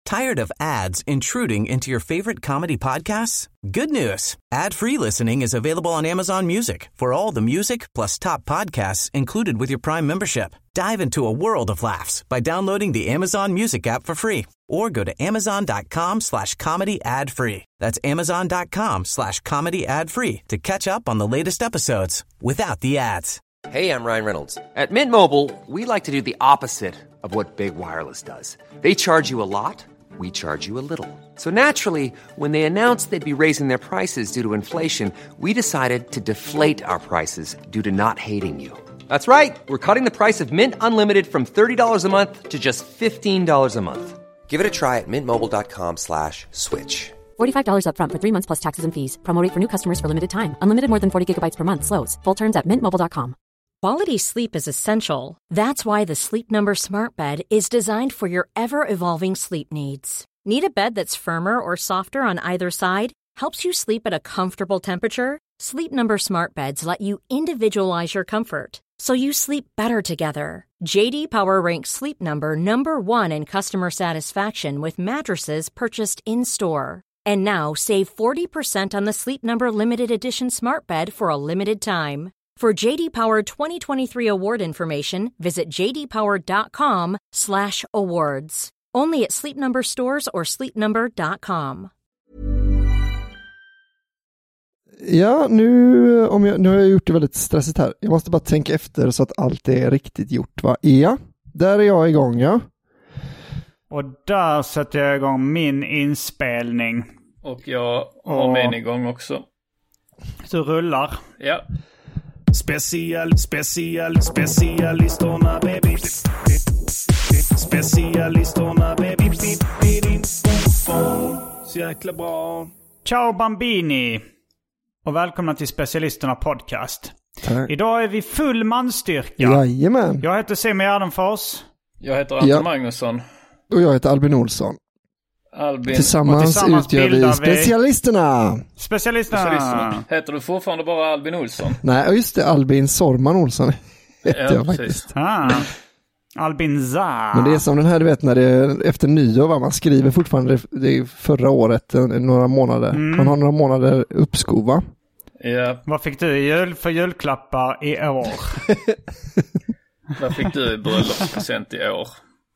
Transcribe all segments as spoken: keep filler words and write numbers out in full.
Tired of ads intruding into your favorite comedy podcasts? Good news. Ad-free listening is available on Amazon Music for all the music plus top podcasts included with your Prime membership. Dive into a world of laughs by downloading the Amazon Music app for free or go to amazon.com slash comedy ad free. That's amazon.com slash comedy ad free to catch up on the latest episodes without the ads. Hey, I'm Ryan Reynolds. At Mint Mobile, we like to do the opposite of what Big Wireless does. They charge you a lot, we charge you a little. So naturally, when they announced they'd be raising their prices due to inflation, we decided to deflate our prices due to not hating you. That's right. We're cutting the price of Mint Unlimited from thirty dollars a month to just fifteen dollars a month. Give it a try at mintmobile.com slash switch. forty-five dollars up front for three months plus taxes and fees. Promo rate for new customers for limited time. Unlimited more than forty gigabytes per month slows. Full terms at mint mobile dot com. Quality sleep is essential. That's why the Sleep Number Smart Bed is designed for your ever-evolving sleep needs. Need a bed that's firmer or softer on either side? Helps you sleep at a comfortable temperature? Sleep Number Smart Beds let you individualize your comfort, so you sleep better together. J D Power ranks Sleep Number number one in customer satisfaction with mattresses purchased in-store. And now save forty percent on the Sleep Number Limited Edition Smart Bed for a limited time. For J D Power twenty twenty-three award information, visit jdpower.com slash awards. Only at Sleep Number stores or sleep number dot com. Ja, nu, om jag, nu har jag gjort det väldigt stressigt här. Jag måste bara tänka efter så att allt är riktigt gjort, va? Ja, där är jag igång, ja. Och där sätter jag igång min inspelning. Och jag har Och... min igång också. Så rullar. Ja. Special, special, specialisterna baby. Specialisterna baby. Så jäkla bra. Ciao Bambini. Och välkomna till Specialisterna podcast. Tack. Idag är vi full manstyrka. Jajamän. Jag heter Simon Gärdenfors. Jag heter Anton Ja. Magnusson. Och jag heter Albin Olsson. Albin. Tillsammans, tillsammans utgör vi bildar vi- Specialisterna. Specialisterna. Specialisterna. Heter du fortfarande bara Albin Olsson? Nej, just det, Albin Sorman Olsson heter Ja, jag precis. faktiskt. Ah. Albin Za. Men det är som den här, du vet, när det är efter nyår, va? Man skriver fortfarande det är förra året, några månader. Mm. Man har några månader uppskov, va? Ja. Vad fick du i jul för julklappar i år? Vad fick du i bröllopspresent i år?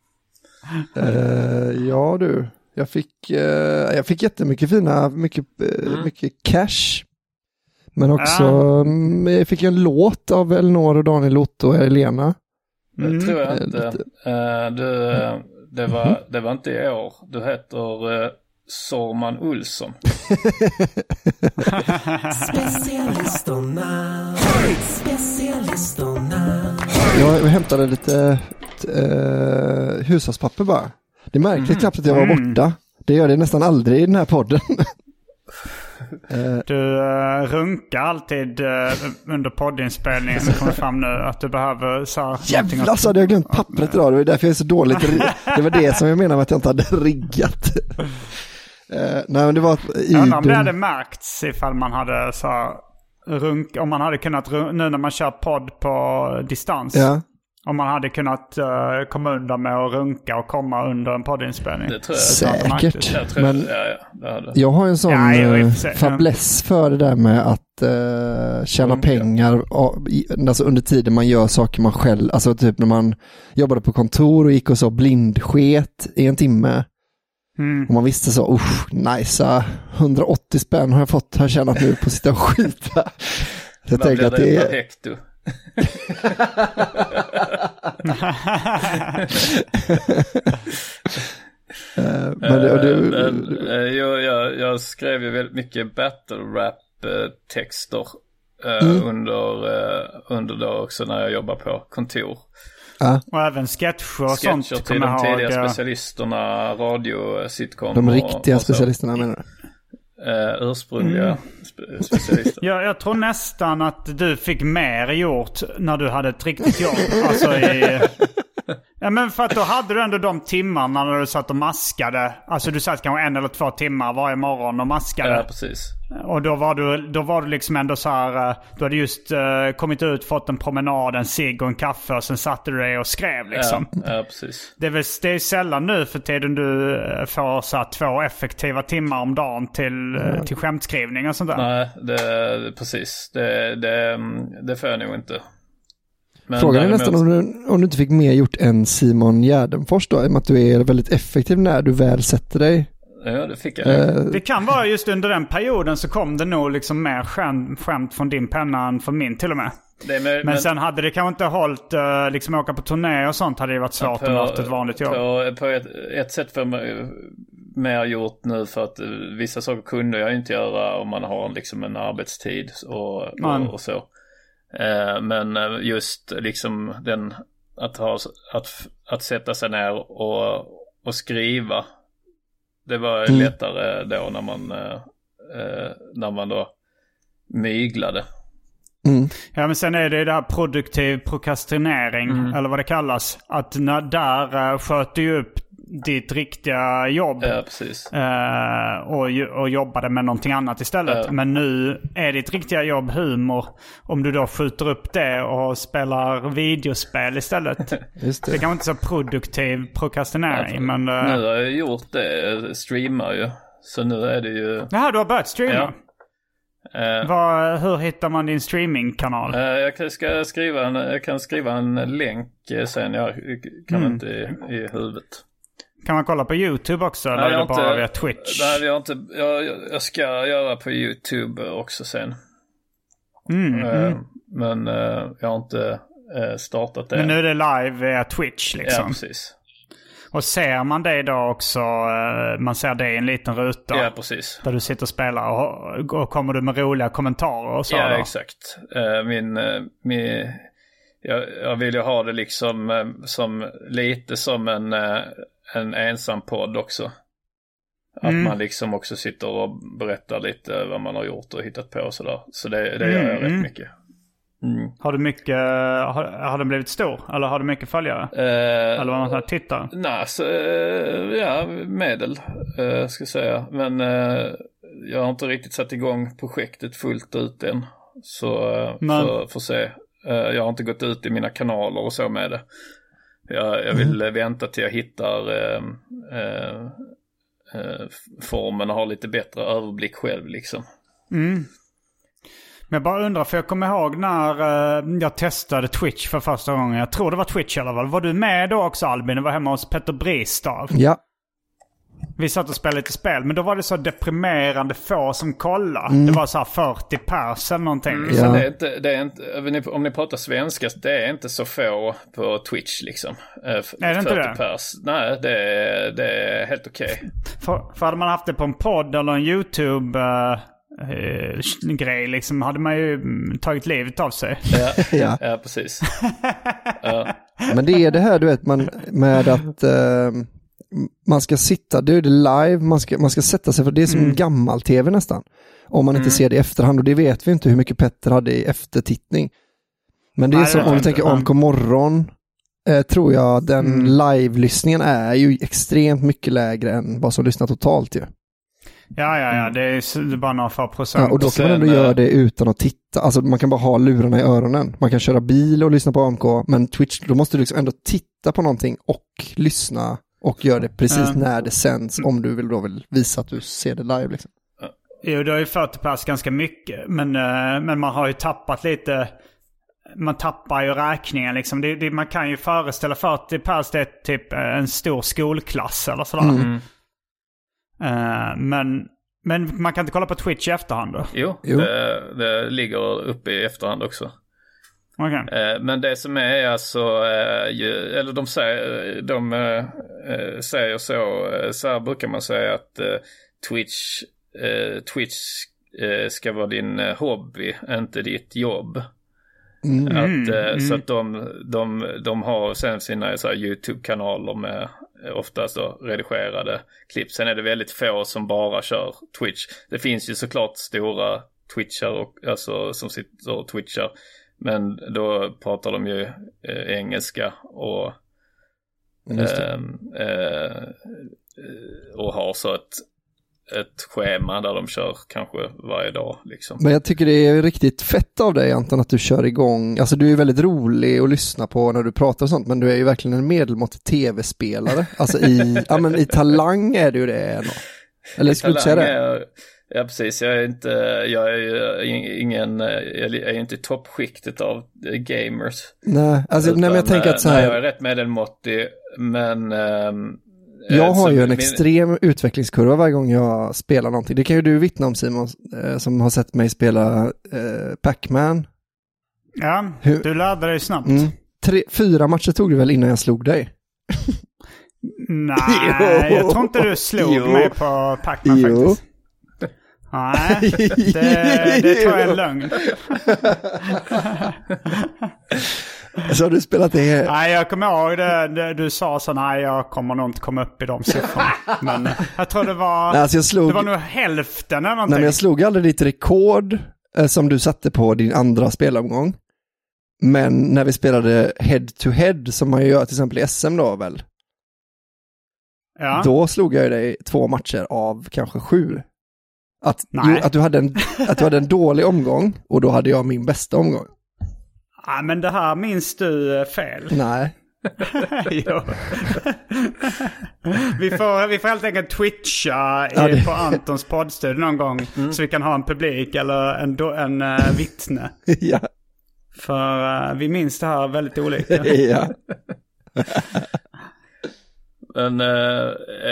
Uh, ja du, jag fick, uh, jag fick jättemycket fina, mycket, uh, Mm. mycket cash. Men också, Ja. um, jag fick en låt av Elinor och Daniel Otto och Elena. Mm. Det tror jag Eh, inte. lite. Uh, du, uh, det, var, det var inte i år. Du heter uh, Sorman Olsson. Specialisterna. Specialisterna. Jag hämtade lite uh, hushållspapper bara. Det är märkligt Mm. knappt att jag var Mm. borta. Det gör det nästan aldrig i den här podden. uh, Du uh, runkar alltid uh, under poddinspelningen som kommer fram nu att du behöver så här, Jävlar, så hade jag glömt pappret idag. Det var därför jag är så dåligt. Det var det som jag menade med att jag inte hade riggat. Uh, nej, men det var i Jag undrar om det den- hade märkts ifall man hade så här, runk, om man hade kunnat, run- nu när man kör podd på distans, Ja. om man hade kunnat uh, komma undan med att runka och komma under en poddinspelning. Det tror jag. Säkert. Jag tror, Men ja, ja, det hade. jag har en sån Ja, jo, i och eh, för sig, ja. fäbless för det där med att uh, tjäna Runka. pengar av- i- alltså under tiden man gör saker man själv, alltså typ när man jobbade på kontor och gick och så blindsket i en timme. Mm. Och man visste så, usch, nice, hundraåttio spänn har jag fått, har jag tjänat nu på att sitta och skita. Så jag Vad tänker blir att det det per är... hekto? Eh, men det, och det, Eh, men, eh, jag, jag, jag skrev ju väldigt mycket battle rap eh, texter eh, Mm. under, eh, under då också när jag jobbar på kontor. ja, Och även sketcher och sånt. Sketcher till kommer de jag tidiga ihåg, eh, specialisterna, radio, sitcom. de och- riktiga och så. specialisterna menar du? Eh, ursprungliga Mm. spe- specialister. Jag, jag tror nästan att du fick mer gjort när du hade ett riktigt jobb. Alltså i, Ja, men för att då hade du ändå de timmarna när du satt och maskade. Alltså du satt kanske en eller två timmar varje morgon och maskade. Ja, precis. Och då var du, då var du liksom ändå så här, du hade just uh, kommit ut, fått en promenad, en cigg och en kaffe och sen satte du dig och skrev liksom. Ja, ja precis. Det är, väl, det är sällan nu för tiden du får så här, två effektiva timmar om dagen till, mm. till skämtskrivning och sånt där. Nej, det, precis. Det, det, det får jag nog inte. Men frågan är däremot... nästan om du, om du inte fick mer gjort än Simon Gärdenfors då, i och med att du är väldigt effektiv när du väl sätter dig. Ja, det fick jag. Uh, det kan vara just under den perioden så kom det nog liksom mer skämt, skämt från din penna än från min till och med. Det med, men, men sen hade det kanske inte hållit, uh, liksom åka på turné och sånt hade det varit svårt på, om du haft ett vanligt jobb. På, på ett, ett sätt för mig mer gjort nu för att vissa saker kunde jag inte göra om man har liksom en arbetstid och, och, och så. Uh, men just liksom den att, ha, att, att sätta sig ner och, och skriva. Det var mm. lättare då när man, eh, när man då myglade. Mm. Ja, men sen är det ju där produktiv prokrastinering, mm. eller vad det kallas. Att när, där uh, sköter ju upp ditt riktiga jobb. Ja, precis. Uh, och, och jobbade med någonting annat istället. Ja. Men nu är ditt riktiga jobb humor. Om du då skjuter upp det och spelar videospel istället. Just det. Det kan inte så produktiv prokrastinering. Ja, men, uh... nu har jag gjort det, streamar ju. Så nu är det ju... Jaha, du har börjat streama? Ja. Uh, Vad, hur hittar man din streamingkanal? Uh, jag, ska skriva en, jag kan skriva en länk sen. Jag kan mm. inte i, i huvudet. Kan man kolla på YouTube också? Eller nej, är det bara inte, via Twitch? Nej, jag, inte, jag, jag ska göra på YouTube också sen. Mm, uh, mm. Men uh, jag har inte uh, startat det. Men nu är det live via Twitch liksom? Ja, precis. Och ser man det då också, uh, man ser det i en liten ruta? Ja, precis. Där du sitter och spelar och, och kommer du med roliga kommentarer och så? Ja, då? exakt. Uh, min... Uh, min jag, jag vill ju ha det liksom uh, som lite som en... Uh, en ensam podd också. Att mm. man liksom också sitter och berättar lite vad man har gjort och hittat på och sådär. Så det, det gör jag mm. rätt mycket. Mm. Har du mycket, har, har den blivit stor? Eller har du mycket följare? Uh, Eller vad man säger, tittare? Nej, så, uh, ja, medel uh, ska jag säga. Men uh, jag har inte riktigt satt igång projektet fullt ut än. Så uh, får, får se. Uh, jag har inte gått ut i mina kanaler och så med det. Jag, jag vill mm. vänta till jag hittar eh, eh, eh, formen och har lite bättre överblick själv liksom. Mm. Men jag bara undrar, för jag kommer ihåg när eh, jag testade Twitch för första gången. Jag tror det var Twitch i alla fall. Var du med då också, Albin? Det var hemma hos Petter Bristav. Ja. Vi satt och spelade lite spel, men då var det så deprimerande få som kollade. Mm. Det var så här fyrtio pers eller någonting. Mm, liksom. ja. det är inte, det är inte, om ni pratar svenska, det är inte så få på Twitch liksom. Är det inte det? Pers. Nej, det är, det är helt okej. Okay. För, för hade man haft det på en podd eller en YouTube... Uh... Uh, grej liksom hade man ju tagit livet av sig. Ja, ja. ja precis. Ja. Men det är det här du vet man med att uh, man ska sitta, det är det live, man ska, man ska sätta sig, för det är som mm. gammal tv nästan. Om man inte mm. ser det i efterhand, och det vet vi inte hur mycket Petter hade i eftertittning. Men det är Nej, som det om du tänker A M K morgon, eh, tror jag den mm. live-lyssningen är ju extremt mycket lägre än vad som lyssnar totalt ju. Ja, ja, ja. Det är bara några få procent. Ja, och då kan man ändå göra det utan att titta. Alltså man kan bara ha lurarna i öronen. Man kan köra bil och lyssna på A M K. Men Twitch, då måste du liksom ändå titta på någonting och lyssna. Och göra det precis mm. när det sänds. Om du vill då vill visa att du ser det live liksom. Jo, det har ju fyrtio pers ganska mycket. Men, men man har ju tappat lite... Man tappar ju räkningen liksom. Det, det, man kan ju föreställa fyrtio pers, det är typ en stor skolklass eller sådär. Mm. Uh, men, men man kan inte kolla på Twitch i efterhand då? Jo, jo. Det, det ligger uppe i efterhand också. Okay. Uh, men det som är alltså, uh, ju, eller de säger, de uh, säger så, uh, så här brukar man säga att uh, Twitch, uh, Twitch uh, ska vara din uh, hobby, inte ditt jobb. Mm. Att, uh, mm. Så att de, de, de har sen sina så här, YouTube-kanaler med oftast då redigerade klipp. Sen är det väldigt få som bara kör Twitch. Det finns ju såklart stora Twitchar och, alltså, som sitter och Twitchar. Men då pratar de ju eh, engelska och eh, eh, och har så ett, ett schema där de kör kanske varje dag liksom. Men jag tycker det är riktigt fett av dig, Anton, att du kör igång. Alltså du är väldigt rolig att lyssna på när du pratar och sånt, men du är ju verkligen en medelmåttig tv-spelare. Alltså i, ja, men i talang är du ju det ändå. Eller skulle du säga det? Är, ja, precis. Jag är inte, jag är ju ingen, jag är inte i toppskiktet av gamers. Nej, alltså Utan, nej, men jag tänker att så här... Nej, jag är rätt medelmåttig, men... Um, jag har ju en min... extrem utvecklingskurva varje gång jag spelar någonting. Det kan ju du vittna om, Simon, eh, som har sett mig spela eh, Pac-Man. Ja, Hur... du lärde dig snabbt. Mm. Tre, fyra matcher tog du väl innan jag slog dig? Nej, jag tror inte du slog jo. mig på Pac-Man jo. faktiskt. Nej, det, det tror jag är en lögn. Så har du spelat det? Nej, jag kommer ihåg det, det. Du sa så, nej, jag kommer nog inte komma upp i de siffrorna. Men jag tror det var, nej, alltså jag slog, det var nog hälften eller någonting. Nej, men jag slog aldrig ditt rekord eh, som du satte på din andra spelomgång. Men när vi spelade head to head, som man ju gör till exempel i S M då väl? Ja. Då slog jag dig två matcher av kanske sju. Att, jo, att, du hade en, att du hade en dålig omgång och då hade jag min bästa omgång. Ja, men det här minns du fel. Nej. Jo. vi, får, vi får helt enkelt twitcha i, ja, det... på Antons poddstudio någon gång mm. så vi kan ha en publik eller en, en uh, vittne. Ja. För uh, vi minns det här väldigt olika. Ja. Men uh,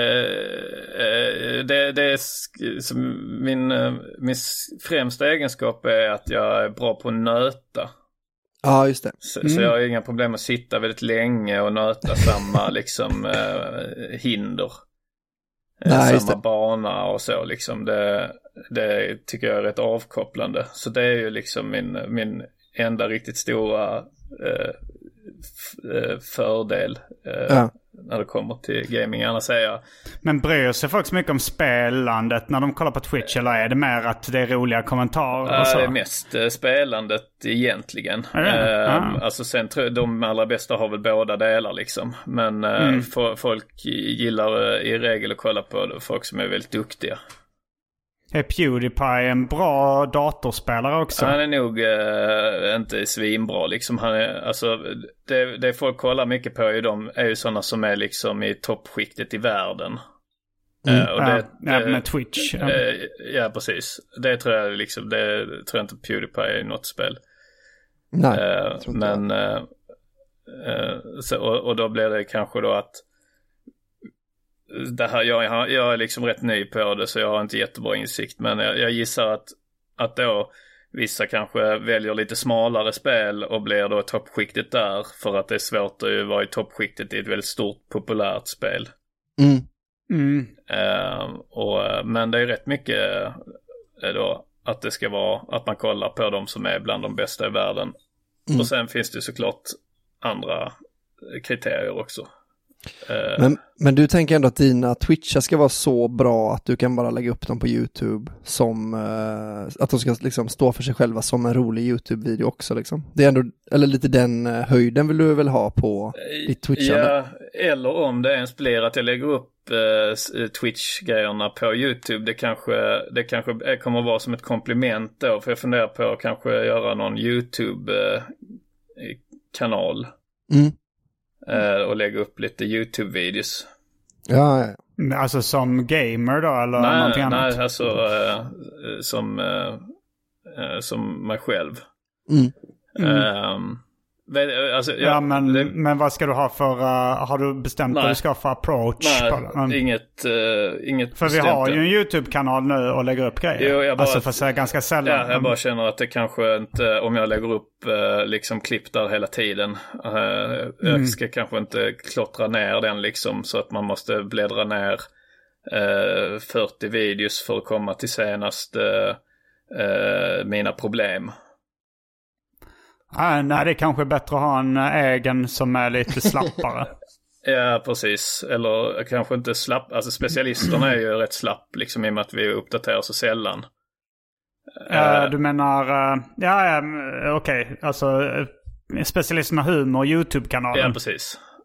uh, det, det är som min, uh, min främsta egenskap är att jag är bra på att nöta. Ja, just det. Så, mm. så jag har inga problem att sitta väldigt länge och nöta samma liksom uh, hinder. Nej, samma bana och så liksom. Det, det tycker jag är rätt avkopplande. Så det är ju liksom min, min enda riktigt stora uh, f- fördel. Uh, ja. När det kommer till gaming, annars säger jag. Men bryr sig folk så mycket om spelandet när de kollar på Twitch, eller är det mer att det är roliga kommentarer? Och så? Det är mest uh, spelandet egentligen. Uh, ah. Alltså sen tror jag de allra bästa har väl båda delar liksom. Men uh, mm. for, folk gillar uh, i regel att kolla på det, folk som är väldigt duktiga. Är PewDiePie en bra datorspelare också? Han är nog uh, inte svinbra liksom. Han är, alltså, det, det folk kollar mycket på är ju, de, är ju sådana som är liksom i toppskiktet i världen. Mm. Uh, och det, ja, det, med Twitch. Uh, ja, precis. Det tror jag liksom, det tror jag inte PewDiePie är i något spel. Nej, uh, men uh, uh, så, och, och då blir det kanske då att det här, jag, jag är liksom rätt ny på det, så jag har inte jättebra insikt, men jag, jag gissar att, att då vissa kanske väljer lite smalare spel och blir då toppskiktet där, för att det är svårt att vara i toppskiktet i ett väldigt stort populärt spel. Mm. Mm. Uh, och, men det är rätt mycket uh, då att det ska vara att man kollar på de som är bland de bästa i världen. Mm. Och sen finns det såklart andra kriterier också. Men, men du tänker ändå att dina Twitchar ska vara så bra att du kan bara lägga upp dem på YouTube som uh, att de ska liksom stå för sig själva som en rolig YouTube-video också liksom. Det är ändå, eller lite den uh, höjden vill du väl ha på ditt Twitchande? Ja, eller om det ens blir att jag lägger upp uh, Twitch-grejerna på YouTube, det kanske, det kanske kommer att vara som ett komplement då, för jag funderar på att kanske göra någon YouTube-kanal. Mm. Uh, och lägga upp lite YouTube-videos. Ja, ja. Alltså som gamer då, eller nej, någonting annat? Nej, alltså uh, som, uh, uh, som mig själv. Mm. Mm. Um, alltså, ja, ja men, det, men vad ska du ha för, uh, har du bestämt vad du ska ha för approach? Nej, på, um, inget, uh, inget för bestämt. vi har ju en YouTube-kanal nu och lägger upp grejer. Jo, jag bara, alltså för sig ganska sällan. Ja, jag bara känner att det kanske inte, om jag lägger upp uh, liksom klipp där hela tiden, uh, mm. jag ska kanske inte klottra ner den liksom, så att man måste bläddra ner uh, fyrtio videos för att komma till senast uh, uh, mina problem. Ah, nej, det är kanske bättre att ha en egen som är lite slappare. Ja, precis. Eller kanske inte slapp. Alltså specialisterna är ju rätt slapp liksom, i och med att vi uppdaterar så sällan. Uh, du menar, uh, ja, uh, okej. Okay. Alltså specialisterna humor, YouTube-kanalen. Ja, precis.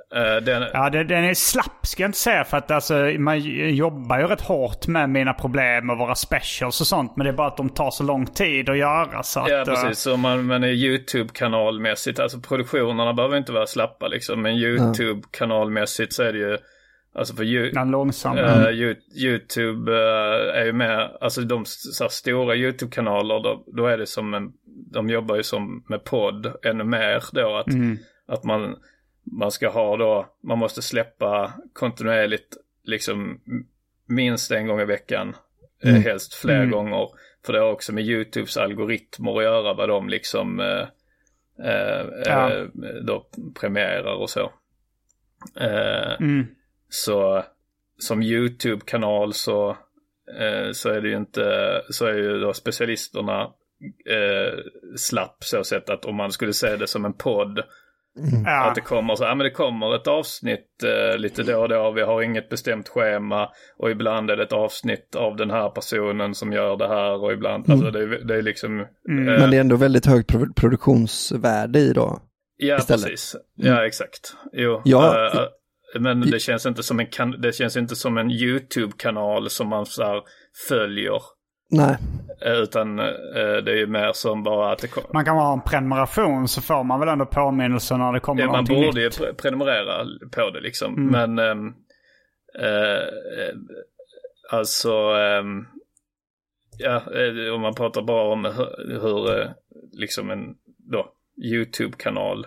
Uh, den... Ja, det, den är slapp ska jag inte säga, för att alltså, man jobbar ju rätt hårt med mina problem och våra specials och sånt, men det är bara att de tar så lång tid att göra. Så att, ja, precis. Så man, man är YouTube-kanalmässigt, alltså produktionerna behöver inte vara slappa liksom, men YouTube-kanalmässigt så är det ju, alltså för ju, långsam. uh, YouTube uh, är ju med, alltså de så här, stora YouTube-kanaler, då, då är det som en, de jobbar ju som med podd ännu mer då, att, mm. att man man ska ha då, man måste släppa kontinuerligt liksom minst en gång i veckan, mm. eh, helst fler mm. gånger, för det har också med YouTubes algoritmer att göra, vad de liksom eh, eh, ja. eh, då premierar och så. Eh, mm. Så som YouTube-kanal så eh, så är det ju inte, så är ju då specialisterna eh, slapp så sätt att om man skulle se det som en podd, mm. att det kommer så, ja, men det kommer ett avsnitt eh, lite då och då, vi har inget bestämt schema, och ibland är det ett avsnitt av den här personen som gör det här, och ibland, mm. alltså det, det är liksom mm. eh, men det är ändå väldigt högt pro- produktionsvärde i då. Ja, istället. Precis. Ja, mm. exakt. Jo, ja, äh, men det känns inte som en kan- det känns inte som en YouTube-kanal som man så här följer. Nej. Utan eh, det är ju mer som bara att det kommer. Man kan ha en prenumeration, så får man väl ändå påminnelser när det kommer ja, någonting man borde nytt. ju prenumerera på det liksom. Mm. Men eh, eh, alltså eh, ja, om man pratar bara om hur, hur eh, liksom en då YouTube-kanal,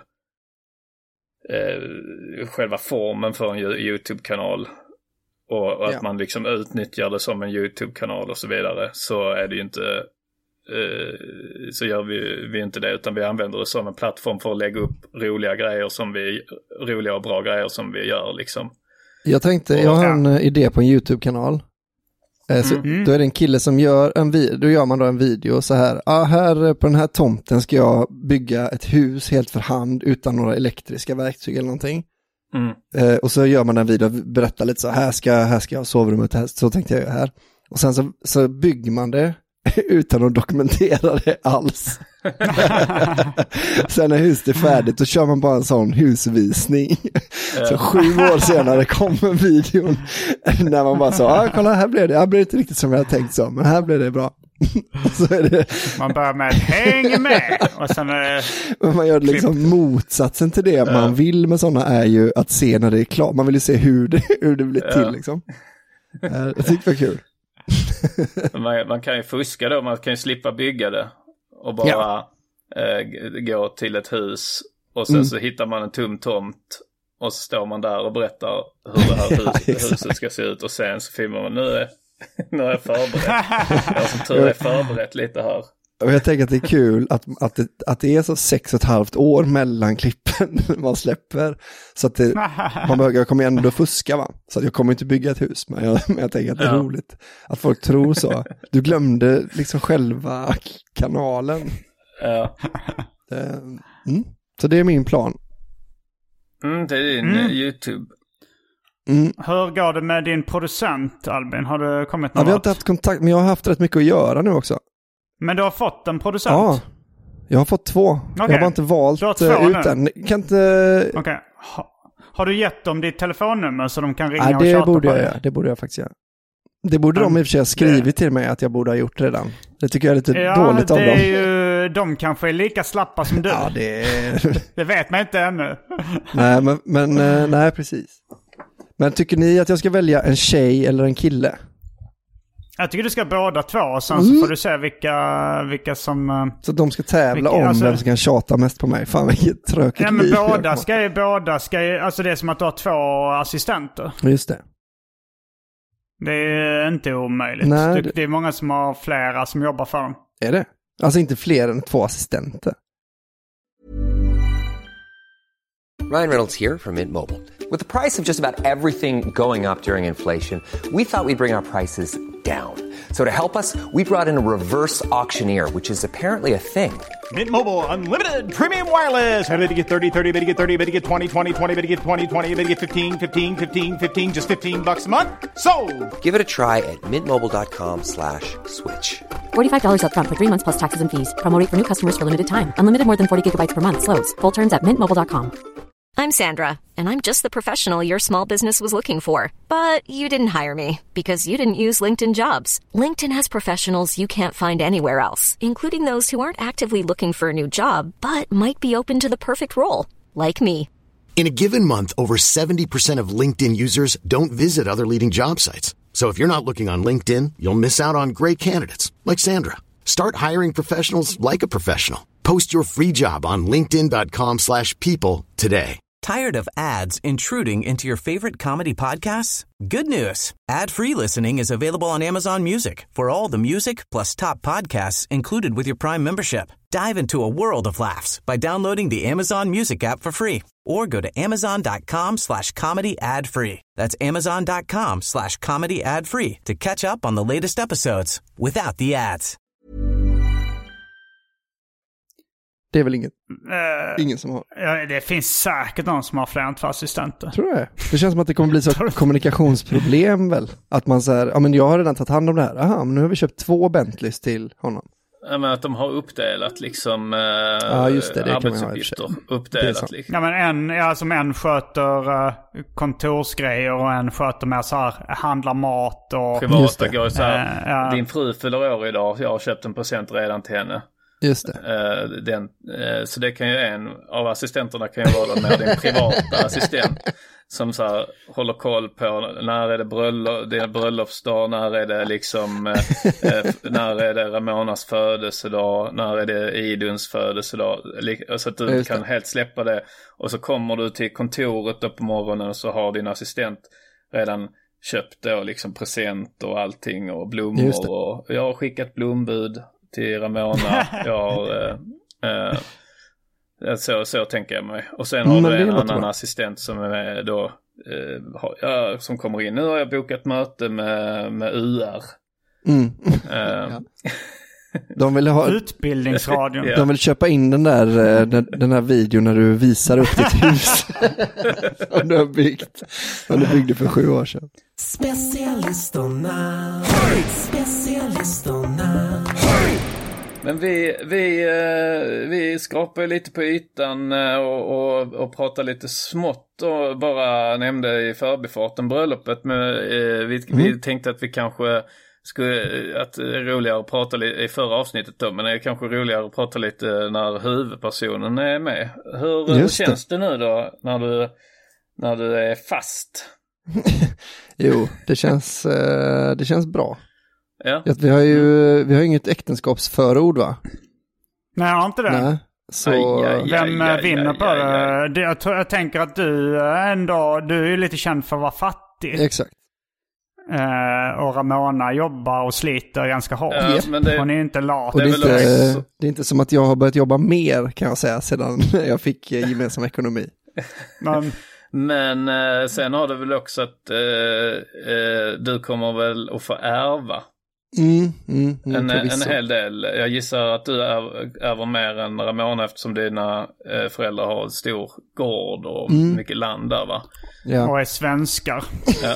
eh, själva formen för en YouTube-kanal, och, och att ja. man liksom utnyttjar det som en YouTube-kanal och så vidare, så är det ju inte eh, så gör vi, vi inte det, utan vi använder det som en plattform för att lägga upp roliga grejer som vi, roliga och bra grejer som vi gör liksom. Jag tänkte, jag har en idé på en YouTube-kanal. Eh, så mm. Då är det en kille som gör en video, då gör man då en video så här, ah, här på den här tomten ska jag bygga ett hus helt för hand utan några elektriska verktyg eller någonting. Mm. Eh, och så gör man en video och berättar lite så här ska, här ska jag ha sovrummet här, så tänkte jag här. Och sen så, så bygger man det utan att dokumentera det alls. Sen när huset är färdigt då kör man bara en sån husvisning. Så sju år senare kommer videon när man bara sa, ah, kolla här blev det, här blev det inte riktigt som jag hade tänkt så, men här blev det bra. Så är det. Man börjar med häng med och sen är det man gör liksom motsatsen till det ja. Man vill med sådana är ju att se när det är klart. Man vill ju se hur det, hur det blir till ja. liksom. Jag tycker det var kul. man, man kan ju fuska då, man kan ju slippa bygga det och bara ja. eh, gå till ett hus och sen mm. så hittar man en tom tomt och så står man där och berättar hur det här hus, ja, huset ska se ut, och sen så filmar man, nu är nu är jag förberett. Jag som tur är förberett lite här. Och jag tänker att det är kul att, att, det, att det är så sex och ett halvt år mellan klippen man släpper. Så att det, man börjar, jag kommer ändå fuska va. Så att jag kommer inte bygga ett hus. Men jag, men jag tänker att det är ja. roligt. Att folk tror så. Du glömde liksom själva kanalen. Ja. Mm. Så det är min plan. Mm, det är din mm. YouTube. Mm. Hur går det med din producent, Albin? Har du kommit något? Ja, vi har inte haft kontakt, men jag har haft rätt mycket att göra nu också. Men du har fått en producent? Ja, jag har fått två. Okay. Jag har bara inte valt ut än. Kan inte... Okay. Ha, har du gett dem ditt telefonnummer så de kan ringa ja, och tjata borde på jag dig? göra. Det borde jag faktiskt göra. Det borde mm. de i och för sig ha skrivit det... till mig att jag borde ha gjort redan. Det tycker jag är lite ja, dåligt av dem. Ja, det är ju... De kanske är lika slappa som du. Ja, det är... det vet man inte ännu. nej, men, men nej, precis. Men tycker ni att jag ska välja en tjej eller en kille? Jag tycker du ska båda två, och sen mm. så får du se vilka, vilka som... Så de ska tävla vilka, om alltså, vem som kan tjata mest på mig. Fan vilket tråkigt ja, men liv. båda ska ju, båda ska ju, alltså det är som att du har två assistenter. Just det. Det är inte omöjligt. Nej, det... det är många som har flera som jobbar för dem. Är det? Alltså inte fler än två assistenter. Ryan Reynolds here from Mint Mobile. With the price of just about everything going up during inflation, we thought we'd bring our prices down. So to help us, we brought in a reverse auctioneer, which is apparently a thing. Mint Mobile Unlimited Premium Wireless. How to get thirty, thirty, how to get thirty, how to get twenty, twenty, twenty, how to get twenty, twenty, how to get fifteen, fifteen, fifteen, fifteen, just fifteen bucks a month? Sold! Give it a try at mintmobile.com slash switch. forty-five dollars up front for three months plus taxes and fees. Promo rate for new customers for limited time. Unlimited more than forty gigabytes per month. Slows full terms at mint mobile dot com. I'm Sandra, and I'm just the professional your small business was looking for. But you didn't hire me because you didn't use LinkedIn Jobs. LinkedIn has professionals you can't find anywhere else, including those who aren't actively looking for a new job, but might be open to the perfect role, like me. In a given month, over seventy percent of LinkedIn users don't visit other leading job sites. So if you're not looking on LinkedIn, you'll miss out on great candidates like Sandra. Start hiring professionals like a professional. Post your free job on linkedin dot com slash people today. Tired of ads intruding into your favorite comedy podcasts? Good news. Ad-free listening is available on Amazon Music for all the music plus top podcasts included with your Prime membership. Dive into a world of laughs by downloading the Amazon Music app for free or go to amazon dot com slash comedy ad free. That's amazon dot com slash comedy ad free to catch up on the latest episodes without the ads. Det är väl inget, uh, ingen som har. Ja, det finns säkert någon som har fler än två assistenter. Tror jag. Det känns som att det kommer bli så kommunikationsproblem väl. Att man säger, ja men jag har redan tagit hand om det här. Aha, men nu har vi köpt två Bentleys till honom. Ja, men att de har uppdelat liksom eh, ja, just det, det arbetsuppgifter. Uppdelat liksom. Ja, men en, ja, som en sköter uh, kontorsgrejer och en sköter med så här, handlar mat och... Privata går så här, uh, ja. Din fru fyller år idag, jag har köpt en present redan till henne. Just det. Uh, den, uh, så det kan ju en av assistenterna kan ju vara med din privata assistent som så här, håller koll på när är det bröllop, det är bröllopsdag, när är det liksom uh, uh, när är det Ramonas födelsedag, när är det Iduns födelsedag, så att du kan helt släppa det och så kommer du till kontoret då på morgonen och så har din assistent redan köpt då liksom present och allting och blommor och jag har skickat blombud till Ramona. Jag har, eh, eh, så, så tänker jag mig. Och sen har mm, du en annan bra. assistent som är då eh, har, ja, som kommer in. Nu har jag bokat möte med, med U R. Mm. Eh, ja. De vill ha utbildningsradion. De vill köpa in den där den, den här videon när du visar upp ditt hus som du har byggt. Som du byggde för sju år sedan. Specialisterna. Specialisterna. Men vi, vi, vi skrapar lite på ytan och, och, och pratar lite smått och bara nämnde i förbifarten bröllopet. Men vi, mm. vi tänkte att vi kanske skulle, att det är roligare att prata lite i förra avsnittet då, men det är kanske roligare att prata lite när huvudpersonen är med. Hur Just känns det. det nu då när du, när du är fast? Jo, det känns, det känns bra. Ja. Vi har ju vi har inget äktenskapsförord va? Nej, jag har inte det. Nej. Så aj, aj, vem aj, aj, vinner aj, på aj, aj. det? Jag, tror, jag tänker att du ändå, du är lite känd för att vara fattig. Exakt. Uh, och Ramona jobbar och sliter ganska hårt. Ja, men det, hon är inte lat. Och det, är inte, det är inte som att jag har börjat jobba mer kan jag säga sedan jag fick gemensam ekonomi. Men, men eh, sen har du väl också att eh, eh, du kommer väl att få ärva mm, mm, mm, en, en hel del. Jag gissar att du är, ärver mer än Ramona eftersom dina eh, föräldrar har en stor gård och mm. mycket land där va? Ja. Och är svenskar. Ja.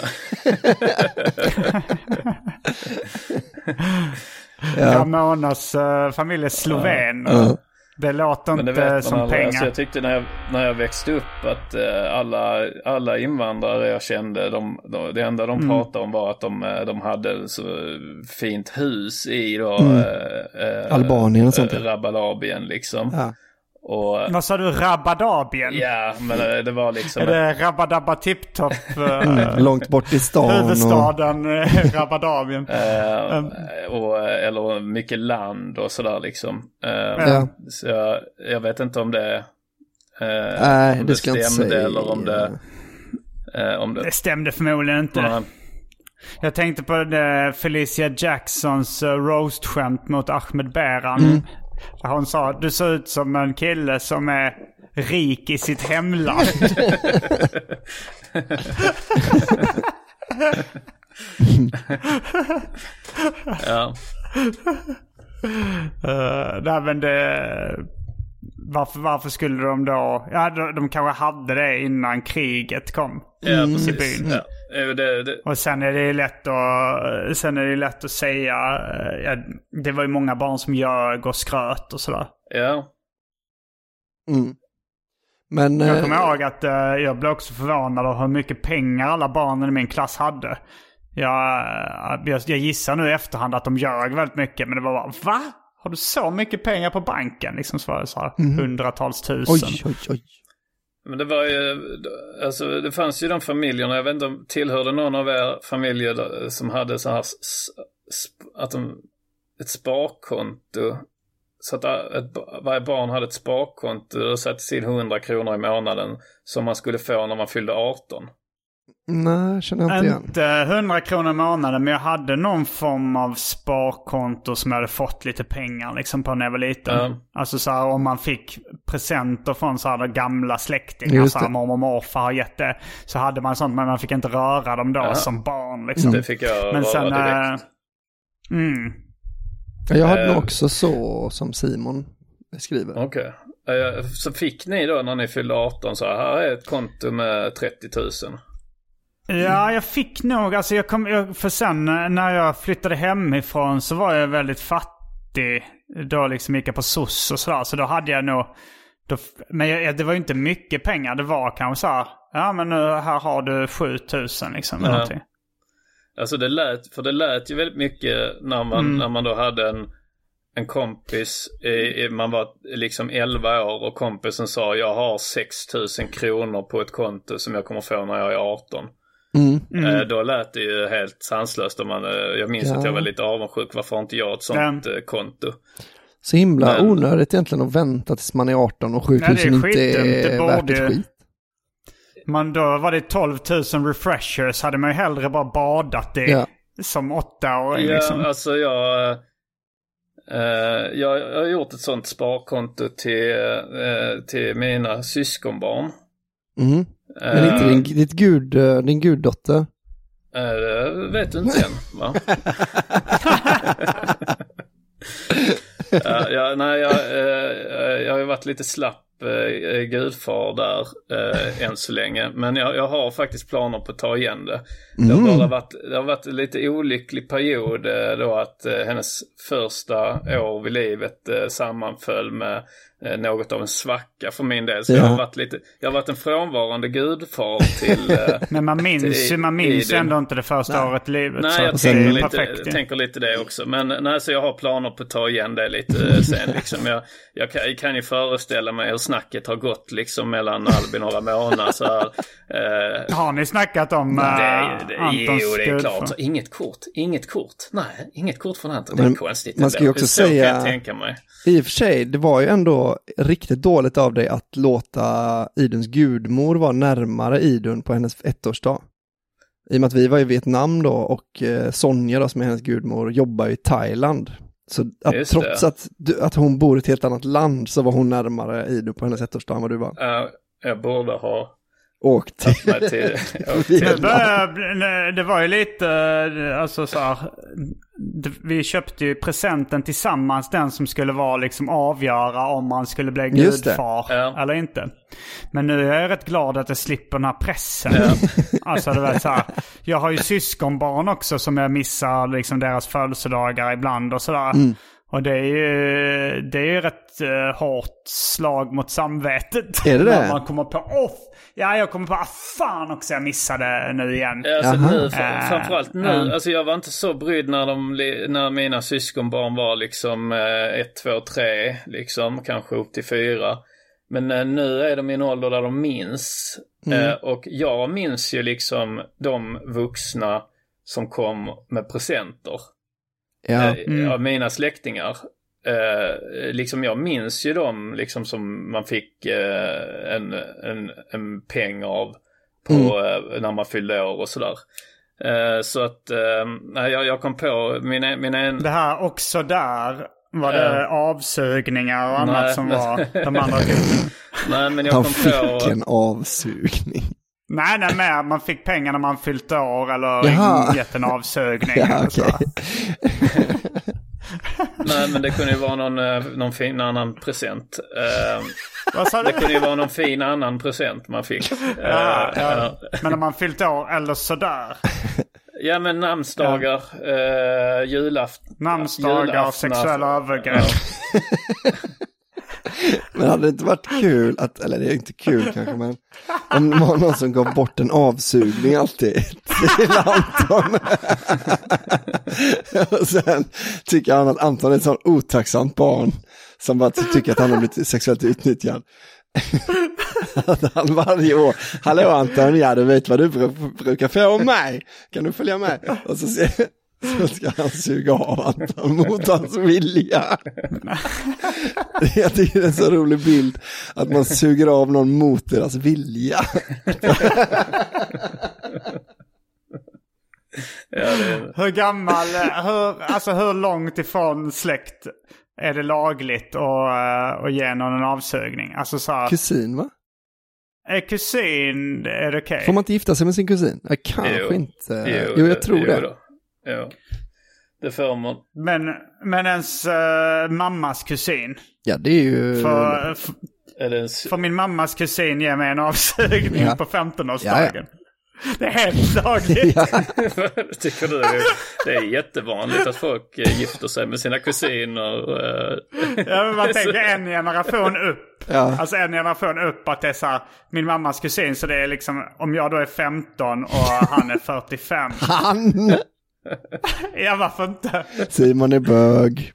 Ja. Ramonas uh, familj är sloven. Ja. Det låter Men inte det som aldrig. pengar. Alltså jag tyckte när jag, när jag växte upp att uh, alla, alla invandrare jag kände, de, de, det enda de mm. pratade om var att de, de hade så fint hus i då, mm. uh, Albanien och sånt uh, Rabbalabien liksom. Ja. Och, vad sa du? Rabadabien? Ja, men det var liksom... Är det Rabadabba Tiptop? mm, långt bort i stan. Huvudstaden och... Rabadabien. Uh, um. och, eller mycket land och sådär liksom. Uh, ja. Så jag, jag vet inte om det, uh, Nej, om det, det stämde säga. Eller om det... Uh, om det... det stämde förmodligen inte. Uh. Jag tänkte på det Felicia Jacksons uh, roast-skämt mot Ahmed Beran. Mm. Hon sa, du ser ut som en kille som är rik i sitt hemland. Ja. Uh, nej, men det, varför, varför skulle de då... Ja, de, de kanske hade det innan kriget kom. Ja, precis. I byn. Ja. Det, det. Och sen är det lätt att sen är det lätt att säga ja, det var ju många barn som ljög och skröt och sådär. Ja. Mm. Men, jag kommer ihåg att uh, jag blev också förvånad av hur mycket pengar alla barnen i min klass hade. Jag, jag, jag gissar nu i efterhand att de ljög väldigt mycket. Men det var bara, va? Har du så mycket pengar på banken? Liksom så var det så här, mm. hundratals tusen. Oj, oj, oj. Men det var ju, alltså det fanns ju de familjerna, jag vet inte om tillhörde någon av er familjer som hade så här, att de, ett sparkonto. Så att ett, varje barn hade ett sparkonto och satte sin hundra kronor i månaden som man skulle få när man fyllde arton. Nej, känner jag inte igen. Inte hundra kronor i månaden, men jag hade någon form av sparkonto som jag hade fått lite pengar liksom på när jag var liten. Mm. Alltså så här, om man fick presenter från så här gamla släktingar, så här, mormor och morfar har gett det, så hade man sånt, men man fick inte röra dem då ja. som barn liksom. Det fick jag men sen, direkt. Äh, mm. Jag hade nog också så som Simon beskriver. Okej. Okay. Så fick ni då när ni fyllde arton så här är ett konto med trettio tusen? Ja, jag fick nog, alltså jag kom, jag, för sen när jag flyttade hemifrån så var jag väldigt fattig. Då liksom gick jag på S O S och sådär, så då hade jag nog, då, men jag, det var ju inte mycket pengar, det var kanske så här, ja men nu här har du sju tusen liksom. Ja. Någonting. Alltså det lät, för det lät ju väldigt mycket när man, mm. när man då hade en, en kompis, i, man var liksom elva år och kompisen sa jag har sex tusen kronor på ett konto som jag kommer få när jag är arton. Mm. Mm. Eh, då lät det ju helt sanslöst. Om man, eh, jag minns ja. att jag var lite avundsjuk. Varför har inte jag ett sånt eh, konto? Så himla Men, onödigt egentligen att vänta tills man är arton och sju tusen inte är det värt ett skit. Man då var det tolv tusen refreshers, hade man ju hellre bara badat i ja. som åtta år. Ja, liksom. alltså jag, eh, jag, jag har gjort ett sånt sparkonto till, eh, till mina syskonbarn. Mm. Men inte din, ditt gud, din guddotter? Det vet du inte än, va? ja, ja, nej, jag, jag har ju varit lite slapp gudfar där eh, än så länge. Men jag, jag har faktiskt planer på att ta igen det. Mm. Det, har bara varit, det har varit en lite olycklig period eh, då att eh, hennes första år vid livet eh, sammanföll med eh, något av en svacka för min del. Så ja. jag har varit lite, jag har varit en frånvarande gudfar till eh, Men man minns ju man minns ju ändå inte det första nej. året i livet. Nej, så jag tänker lite, jag tänker lite det också. Men nej, så jag har planer på att ta igen det lite sen. Liksom. Jag, jag, kan, jag kan ju föreställa mig hur snacket har gått liksom mellan Albin och Ramona. Så här, eh, har ni snackat om äh, det, det, Antons Jo, det är klart. Så inget kort. Inget kort. Nej, inget kort från Anton. Det är konstigt. Man ska ju också säga, kan jag tänka mig. I och för sig, det var ju ändå riktigt dåligt av dig att låta Iduns gudmor vara närmare Idun på hennes ettårsdag. I och med att vi var i Vietnam då och eh, Sonja då, som är hennes gudmor, jobbar i Thailand. Så att, trots att, att hon bor i ett helt annat land så var hon närmare Idun på hennes ettårsdag än vad du var. Uh, jag borde ha åkt till, till, till det, började, det var ju lite alltså så här, vi köpte ju presenten tillsammans, den som skulle vara liksom avgöra om man skulle bli gudfar ja. eller inte. Men nu är jag rätt glad att jag slipper den här pressen. Ja. Alltså det var så här, jag har ju syskonbarn också som jag missar liksom deras födelsedagar ibland och sådär. Mm. Och det är ju, det är ju rätt uh, hårt slag mot samvetet. Är det det? När man kommer på, oh, ja jag kommer på, ah, fan också jag missade nu igen. Alltså nu, fr- framförallt nu, uh, alltså jag var inte så brydd när, de, när mina syskonbarn var liksom uh, ett, två, tre, liksom, kanske upp till fyra. Men uh, nu är de i en ålder där de minns. Mm. Uh, och jag minns ju liksom de vuxna som kom med presenter. Ja. Mm. Av mina släktingar. Eh, liksom jag minns ju dem liksom som man fick eh, en, en, en peng av på, mm. eh, när man fyllde år och sådär. Eh, så att eh, jag, jag kom på mina, mina... Det här också där var det eh, avsugningar och annat nej, som var de andra typerna. Nej, men jag kom på... fick en avsugning. Nej, nej, men man fick pengar när man fyllt år eller gett en avsögning. Ja, okay. Nej, men det kunde ju vara någon, någon fin annan present. Uh, Vad sa du? Det kunde ju vara någon fin annan present man fick. Uh, ja, ja. Uh, men när man fyllt år eller sådär. Ja, men namnsdagar, ja. uh, julaft. Namnsdagar, sexuella övergrepp. Men hade det inte varit kul att, eller det är inte kul kanske, men om det var någon som gav bort en avsugning alltid till Anton. Och sen tycker han att Anton är ett sånt otacksamt barn som bara tycker att han har blivit sexuellt utnyttjad. Att han varje år, hallå Anton, ja du vet vad du brukar få om mig, kan du följa med? Och så ser så ska han suga av Anton mot hans vilja. Jag tycker det är en så rolig bild att man suger av någon mot deras vilja. Ja, det är... Hur gammal, hur, alltså hur långt ifrån släkt är det lagligt att, att ge någon en avsugning? Alltså så här, kusin, va? Är kusin, är det okej? Okay? Får man inte gifta sig med sin kusin? Jag kanske jo. inte. Jo, jo jag tror jo, det. Då. Jo. Det får man. Men, men ens uh, mammas kusin. Ja, det är ju... För, för, är det en... för min mammas kusin ger mig en avsugning ja. på femtonårsdagen. Ja, ja. Det är helt lagligt. Ja. Tycker du det är jättevanligt att folk gifter sig med sina kusiner? Ja, men man tänker en generation upp. Ja. Alltså en generation upp att det är så här, min mammas kusin, så det är liksom, om jag då är femton och han är fyrtiofem. Han? Ja, varför inte? Simon är bög.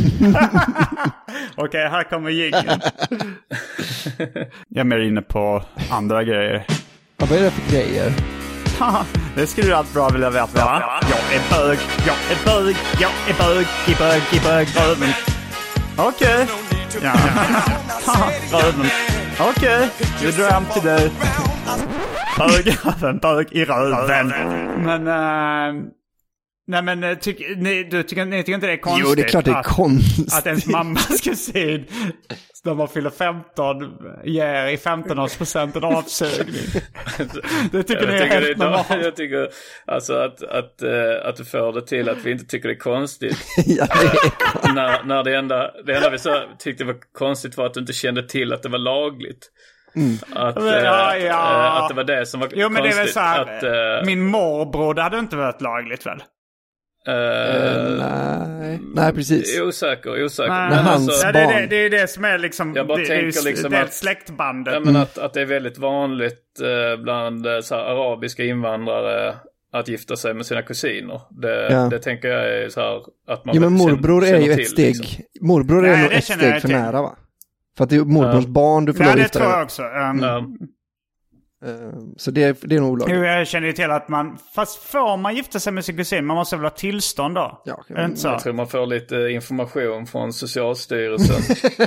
Okej, okay, här kommer jiggen. Jag är mer inne på andra grejer. Ja, vad är det för grejer? Det skulle du allt bra vilja veta, va? Jag är bög, jag är bög, jag är bög, i bög, i bög, röven. Okej. Ja. Röven. Okej, vi drar hem till dig. Bög, röven, bög i röven. Men, äh, nej men, tyck, ni, du tycker, ni tycker inte det är konstigt? Jo, det är klart det är att, konstigt. Att ens mammas kusin, när man fyller femton, ger i femton-årsprocent en avsugning. Det tycker ni är helt normalt. Jag tycker alltså att, att, uh, att du får det till att vi inte tycker det är konstigt. Ja, det är konstigt. när, när det enda, det enda vi så tyckte var konstigt var att du inte kände till att det var lagligt. Mm. Att, men, ja, ja. Äh, att det var det som var jo, men konstigt. Det är väl så här, att, äh, min morbror, det hade inte varit lagligt väl? Uh, uh, nej. nej, precis. Osäker, osäker. Men, men hans alltså, barn. Ja, det, det, det är det som är liksom, jag bara det, tänker det, liksom det är att, ett släktbandet. Ja, men att, att det är väldigt vanligt uh, bland uh, så här, arabiska invandrare att gifta sig med sina kusiner. Det, ja. det tänker jag är så här att man... Ja, men morbror är ju ett till, steg. Liksom. Morbror är nej, nog ett steg för nära, va? För att det är morbrors uh, barn du får lov att gifta dig. Ja, det tror jag också. Um, um, Så det är, det är nog olagligt. Jo, jag känner ju till att man... Fast får man gifta sig med sin kusin? Man måste väl ha tillstånd då? Ja, okay. Inte så? Jag tror man får lite information från Socialstyrelsen.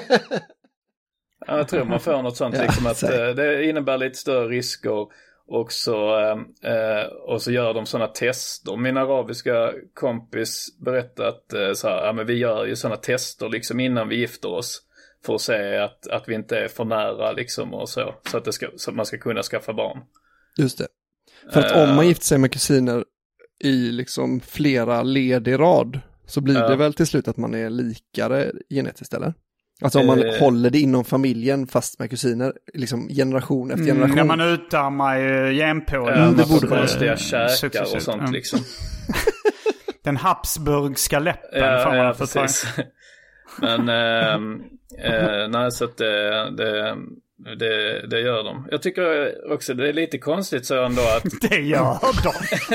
Jag tror man får något sånt. Ja, liksom att äh, det innebär lite större risker. Och så, äh, och så gör de sådana tester. Min arabiska kompis berättade att äh, så här, ja, men vi gör ju sådana tester liksom innan vi gifter oss. För att se att, att vi inte är för nära liksom och så. Så att, det ska, så att man ska kunna skaffa barn. Just det. För att uh, om man gifter sig med kusiner i liksom flera led i rad så blir uh, det väl till slut att man är likare genetiskt, eller? Alltså om man uh, håller det inom familjen fast med kusiner, liksom generation efter generation. Mm, när man utarmar ju genpolen. Ja, det borde vara konstiga käkar och sånt liksom. Den habsburgska läppen. Ja, får man ja precis. Men äh, äh, nej, så att det, det, det, det gör de. Jag tycker också det är lite konstigt så ändå att... Det gör de.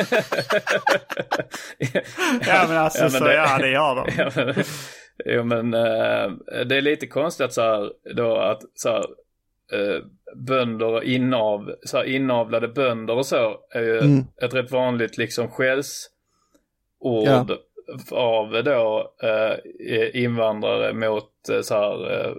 Ja men alltså ja, men så det, ja det gör de. Ja, men, jo, men äh, det är lite konstigt att så här, då att så här, äh, bönder inav, så här, inavlade bönder och så är ju mm. ett rätt vanligt liksom skällsord. Ja. Av då eh, invandrare mot eh, så här eh,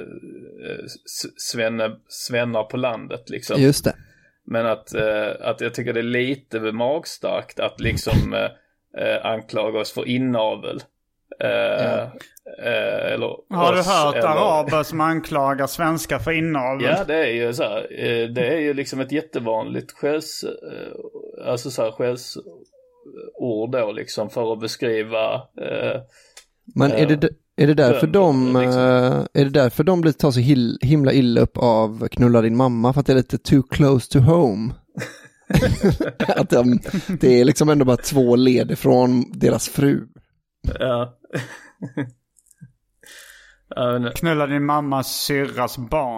svenne, svennar på landet liksom. Just det. Men att, eh, att jag tycker det är lite magstarkt att liksom eh, anklaga oss för inavel. Eh, ja. eh, eller har oss, du hört eller... araber som anklagar svenskar för inavel? Ja, det är ju så här, eh, det är ju liksom ett jättevanligt skälls, eh, alltså så här skälls ord då liksom för att beskriva eh, men är det, är det därför de liksom. Är det därför de blir tar så himla illa upp av knulla din mamma för att det är lite too close to home? Att de, det är liksom ändå bara två led från deras fru. Ja. Uh, Knulla din mammas syrras barn.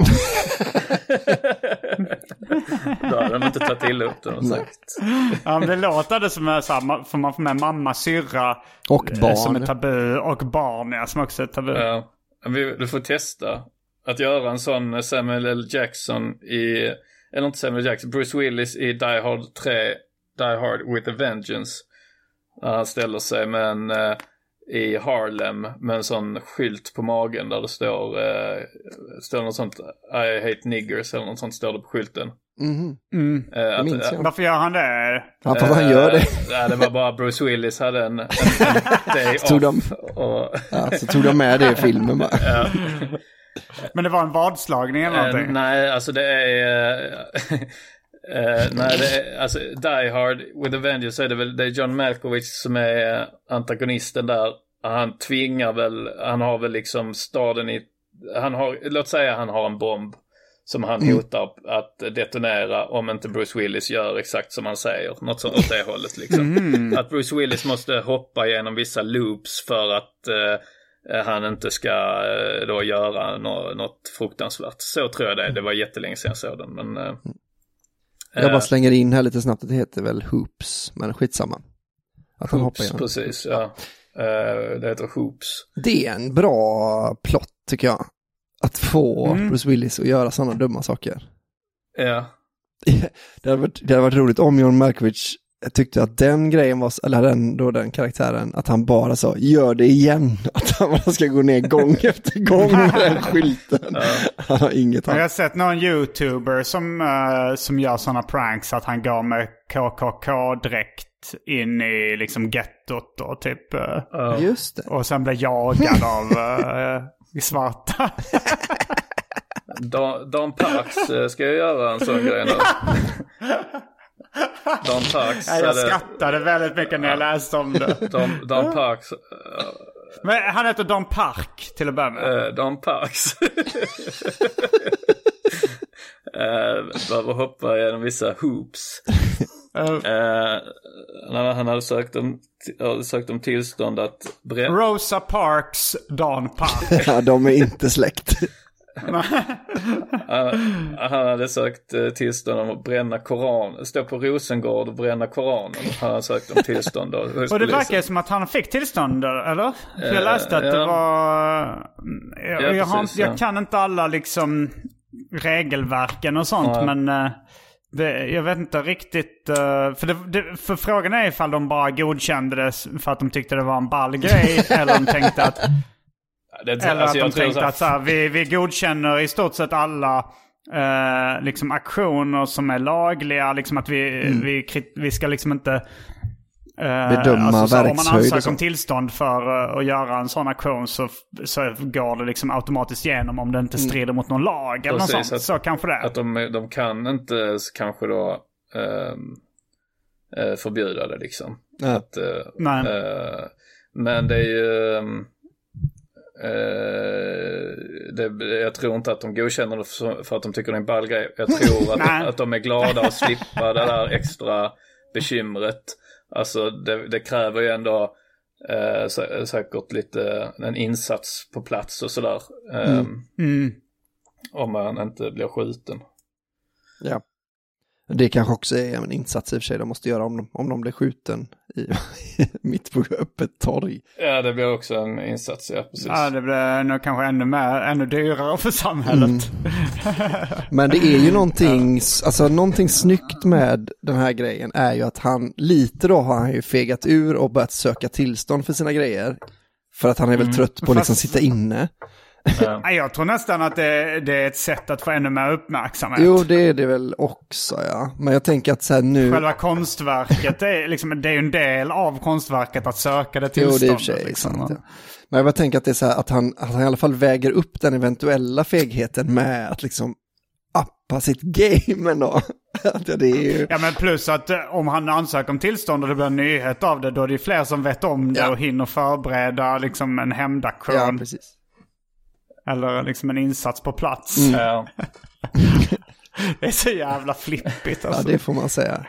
Då hade de inte tagit illa upp det. Sagt. Ja, men det låter det som är så här, får man få med mamma, syrra och barn. Som är tabu, och barn, ja, som också är tabu. Ja, du får testa att göra en sån Samuel L. Jackson i, eller inte Samuel L. Jackson, Bruce Willis i Die Hard tre, Die Hard with a Vengeance. Han ställer sig med en uh, i Harlem med en sån skylt på magen där det står uh, står något sånt I hate niggers eller något sånt står det på skylten. Mm. Mm. Uh, att, uh, Varför gör han det? Ja, för han gör det. Ja, det var bara Bruce Willis hade en, en, en day så off. De, och... ja, så tog de med det i filmen bara. Ja. Men det var en vadslagning eller någonting? Uh, nej, alltså det är... Uh, uh, nej, det är, alltså Die Hard with a Vengeance så är det väl det är John Malkovich som är antagonisten där. Han tvingar väl, han har väl liksom staden i... Han har, låt säga han har en bomb som han mm. hotar att detonera om inte Bruce Willis gör exakt som han säger. Något sånt åt det hållet liksom. Mm. Att Bruce Willis måste hoppa genom vissa loops för att... Uh, han inte ska uh, då göra no- något fruktansvärt. Så tror jag det. Det var jättelänge sedan jag såg den. Men, uh, jag bara slänger in här lite snabbt att det heter väl Hoops. Men skitsamma. Att han Hoops, hoppar igenom. Precis, ja. Uh, det heter Hoops. Det är en bra plott tycker jag. Att få mm. Bruce Willis att göra sådana dumma saker. Ja. det, hade varit, det hade varit roligt om John Malkovich tyckte att den grejen var, eller den, då den karaktären, att han bara sa, gör det igen. Att han bara ska gå ner gång efter gång med den skylten. Ja. Han har inget annat. Jag har sett någon YouTuber som, uh, som gör sådana pranks att han går med K K K-dräkt in i liksom gettot och typ. Uh, uh. Just det. Och sen blir jagad av uh, svarta. Dan, Dan Parks uh, ska jag göra en sån grej nu. Don Parks. Ja, jag skrattade väldigt mycket när jag läste om det. Don, Don Parks. Uh, Men han heter Don Park till att börja med. Uh, Don Parks. uh, behöver hoppa genom vissa hoops. Uh, uh, han hade sökt om, hade sökt om tillstånd att bränna. Rosa Parks, Don Park. Ja, de är inte släkt. han, han hade sökt uh, tillstånd om att bränna Koran. Stå på Rosengård och bränna Koranen. Han hade sökt om tillstånd då, och det verkar som att han fick tillstånd, eller? För jag läste att uh, ja. det var jag, ja, jag, precis, har, jag ja. kan inte alla liksom regelverken och sånt, ja. men uh, det, jag vet inte riktigt uh, för, det, det, för frågan är ifall de bara godkände det för att de tyckte det var en ball grej eller de tänkte att Det, Eller alltså, att de tänkte så... att så här, vi, vi godkänner i stort sett alla eh, liksom aktioner som är lagliga. Liksom att vi, mm. vi, vi ska liksom inte eh, bedöma alltså, så, om man ansöker så. om tillstånd för uh, att göra en sån aktion så, så går det liksom automatiskt igenom om det inte strider mm. mot någon lag. Eller något sånt. Att, så kanske det. Att de, de kan inte kanske då eh, förbjuda det liksom. Ja. Att, eh, Nej. Eh, men det är ju... Uh, det, jag tror inte att de godkänner det för, för att de tycker det är en ball grej. Jag tror att, att de är glada att slippa det där extra bekymret. Alltså det, det kräver ju ändå uh, sä, säkert lite en insats på plats och sådär. Um, mm. Mm. Om man inte blir skjuten. Ja. Det kanske också är en insats i och för sig de måste göra om de, om de blir skjuten i, mitt på öppet torg. Ja, det blir också en insats, ja, precis. Ja, det blir nog kanske ännu, mer, ännu dyrare för samhället. Mm. Men det är ju någonting, alltså någonting snyggt med den här grejen är ju att han, lite då har han ju fegat ur och börjat söka tillstånd för sina grejer. För att han är väl mm. trött på att liksom sitta inne. Ja. Jag tror nästan att det, det är ett sätt att få ännu mer uppmärksamhet. Jo, det är det väl också, ja. Men jag tänker att så här nu... Själva konstverket, det är, liksom, det är ju en del av konstverket att söka det tillståndet. Jo, det är i och för sig liksom. sant, ja. Men jag tänker att det är så här att han, att han i alla fall väger upp den eventuella fegheten med att liksom appa sitt game ändå. Ja, det är ju... ja, men plus att om han ansöker om tillstånd och det blir en nyhet av det, då är det fler som vet om det ja. och hinner förbereda liksom en hämndaktion. Ja, precis. Eller liksom en insats på plats. Mm. Ja. Det är så jävla flippigt alltså. Ja, det får man säga.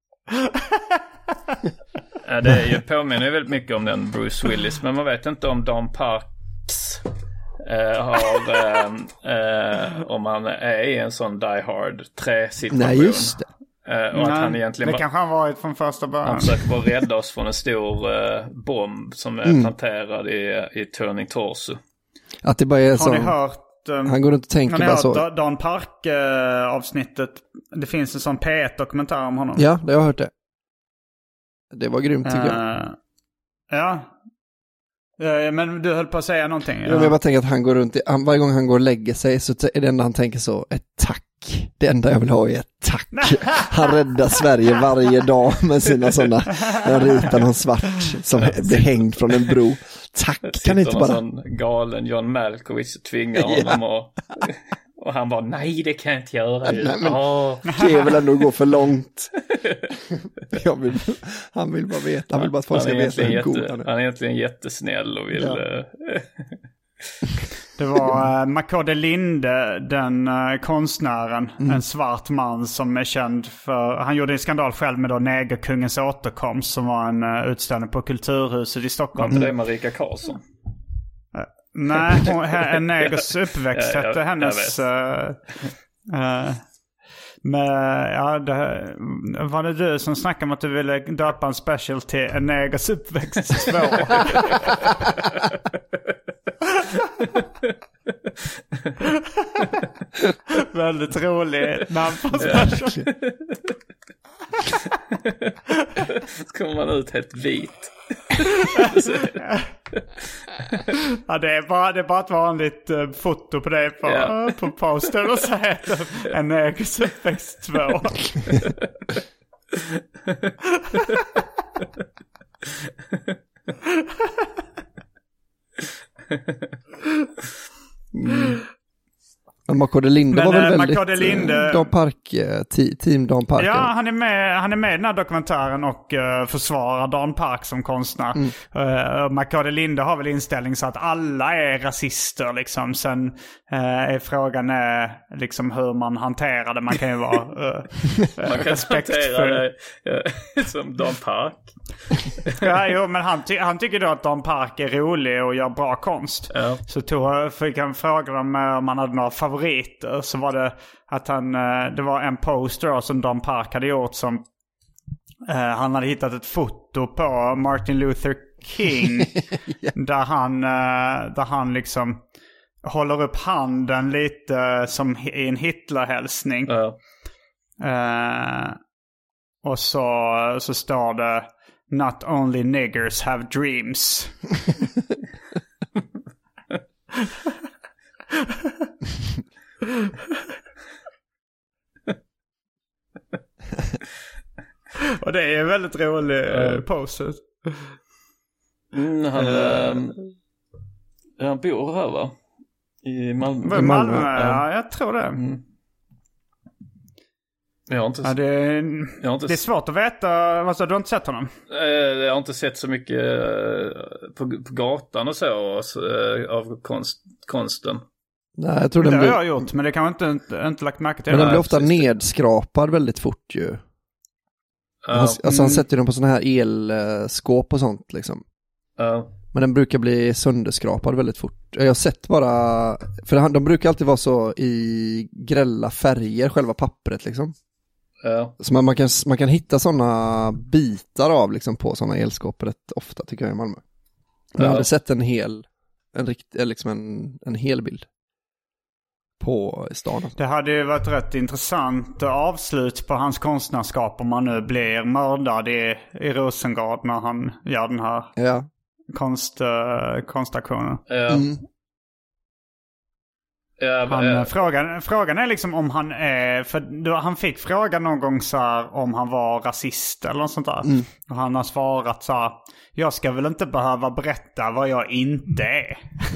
Ja, det är ju påminner väldigt mycket om den Bruce Willis. Men man vet inte om Don Parks eh, har eh, eh, om han är i en sån Die Hard tre-situation. Nej, just det. Eh, och att han egentligen det kanske han varit från första början. Han försöker bara rädda oss från en stor eh, bomb som är mm. planterad i, i Turning Torso. Att det bara är så. Har ni hört um, han går runt och tänker bara så. Har ni hört Dan Park uh, avsnittet? Det finns en sån P ett-dokumentär om honom. Ja, det har jag hört det. Det var grymt tycker uh, jag. Ja. Uh, men du höll på att säga någonting. Ja, men jag bara tänker att han går runt i, han, varje gång han går och lägger sig så är det enda han tänker så, ett tack. Det enda jag vill ha är ett tack. Han räddar Sverige varje dag med sina sådana, han ritar någon svart som blir hängd från en bro. Tack, kan inte bara... sån galen John Malkovich tvingar honom ja. och, och han bara, nej det kan jag inte göra. Nej, men oh. det är väl ändå att gå för långt. Jag vill, han vill bara veta, han vill bara att folk ska veta hur god han är. Han är egentligen jättesnäll och vill... Ja. Det var uh, Makode Linde, den uh, konstnären, mm. en svart man som är känd för... Han gjorde en skandal själv med då Negerkungens återkomst som var en uh, utställning på Kulturhuset i Stockholm. Mm. Det är Marika Karlsson. Uh, nej, hon, en negers uppväxt hette ja, hennes... Uh, uh, men ja, det, var det du som snackade om att du ville döpa en special till En negers uppväxt två? Väldigt rolig namn på special. Så kommer man ut helt vit. Ja, det är bara, det är bara ett vanligt uh, foto på det på, yeah. uh, på poster och så heter En negers uppväxt två. Mm. Makode Linde Men, var väl äh, väldigt Linde... Dan Park, team Dan Park. Ja, han är med, han är med i den här dokumentären och uh, försvarar Dan Park som konstnär. Mm. Uh, Makode Linde har väl inställning så att alla är rasister liksom. Sen uh, är frågan uh, liksom hur man hanterar det. Man kan ju vara uh, man kan hantera det uh, som Dan Park. Ja, jo, men han, ty- han tycker då att Dan Park är rolig och gör bra konst. Ja. Så tog, fick han fråga dem om han hade några favoriter. Så var det att han, det var en poster som Dan Park hade gjort som eh, han hade hittat ett foto på Martin Luther King. Ja. Där han, eh, där han liksom håller upp handen lite som i en Hitlerhälsning. Ja. Eh, och så, så står det Not only niggers have dreams. Och det är en väldigt rolig uh, pose. Mm, han, uh, han bor här va? I Malmö. I Malmö, ja, jag tror det. Mm. Jag har inte, ja, det, jag har inte det är svårt att veta. Vad så, du har inte sett honom? Jag har inte sett så mycket på, på gatan och så av konst, konsten. Nej, jag tror det den har blir... jag gjort, men det kan jag inte, inte, inte lagt märke till. Men den blir ofta nedskrapad väldigt fort ju. Ja. Han, alltså han sätter den på såna här elskåp och sånt liksom. Ja. Men den brukar bli sönderskrapad väldigt fort. Jag har sett bara... För de brukar alltid vara så i grälla färger, själva pappret liksom. Ja. Så man, man, kan, man kan hitta såna bitar av liksom på såna elskåp rätt ofta tycker jag i Malmö. Men ja. Jag hade sett en hel en, rikt, liksom en, en hel bild på stan. Det hade ju varit rätt intressant avslut på hans konstnärskap om man nu blir mördad i, i Rosengård när han gör den här ja. konst, uh, konstaktionen. Ja. Mm. Ja, han, ja. frågan, frågan är liksom om han är... För då, han fick frågan någon gång så här, om han var rasist eller något sånt där. Mm. Och han har svarat så här: jag ska väl inte behöva berätta vad jag inte är.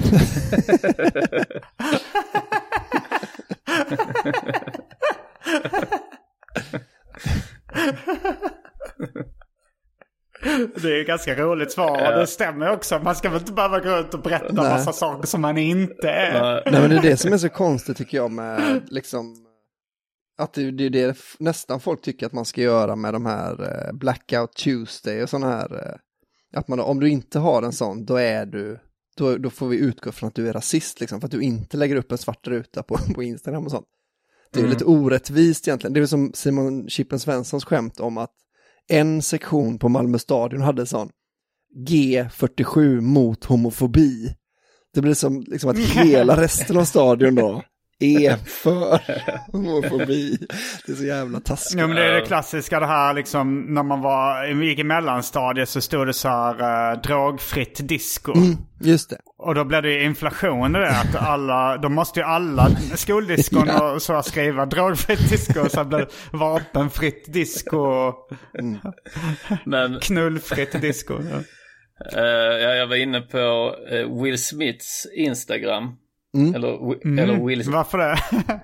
Det är ett ganska roligt svar. Ja. Det stämmer också. Man ska väl inte behöva gå ut och berätta Nej. massa saker som man inte är. Nej. Nej, men det är det som är så konstigt tycker jag med liksom att det, det är det nästan folk tycker att man ska göra med de här Blackout Tuesday och sådana här att man, om du inte har en sån, då är du då, då får vi utgå från att du är rasist liksom, för att du inte lägger upp en svart ruta på, på Instagram och sånt. Det är mm. lite orättvist egentligen. Det är som Simon Chippen Svenssons skämt om att en sektion på Malmö stadion hade sån G fyrtiosju mot homofobi. Det blir som liksom att hela resten av stadion då är för homofobi. Det är så jävla taskigt. Ja, men det är det klassiska det här liksom, när man var, gick i mellanstadiet så stod det så här uh, drogfritt disco. Mm, just det. Och då blev det ju inflation i det, att alla, då måste ju alla skoldiskon ja. och så skriva drogfritt disco, och så blev det vapenfritt disco mm. Men knullfritt disco. Ja. Uh, ja, jag var inne på uh, Will Smiths Instagram. Mm. Eller, mm. eller Will Smith. Varför det?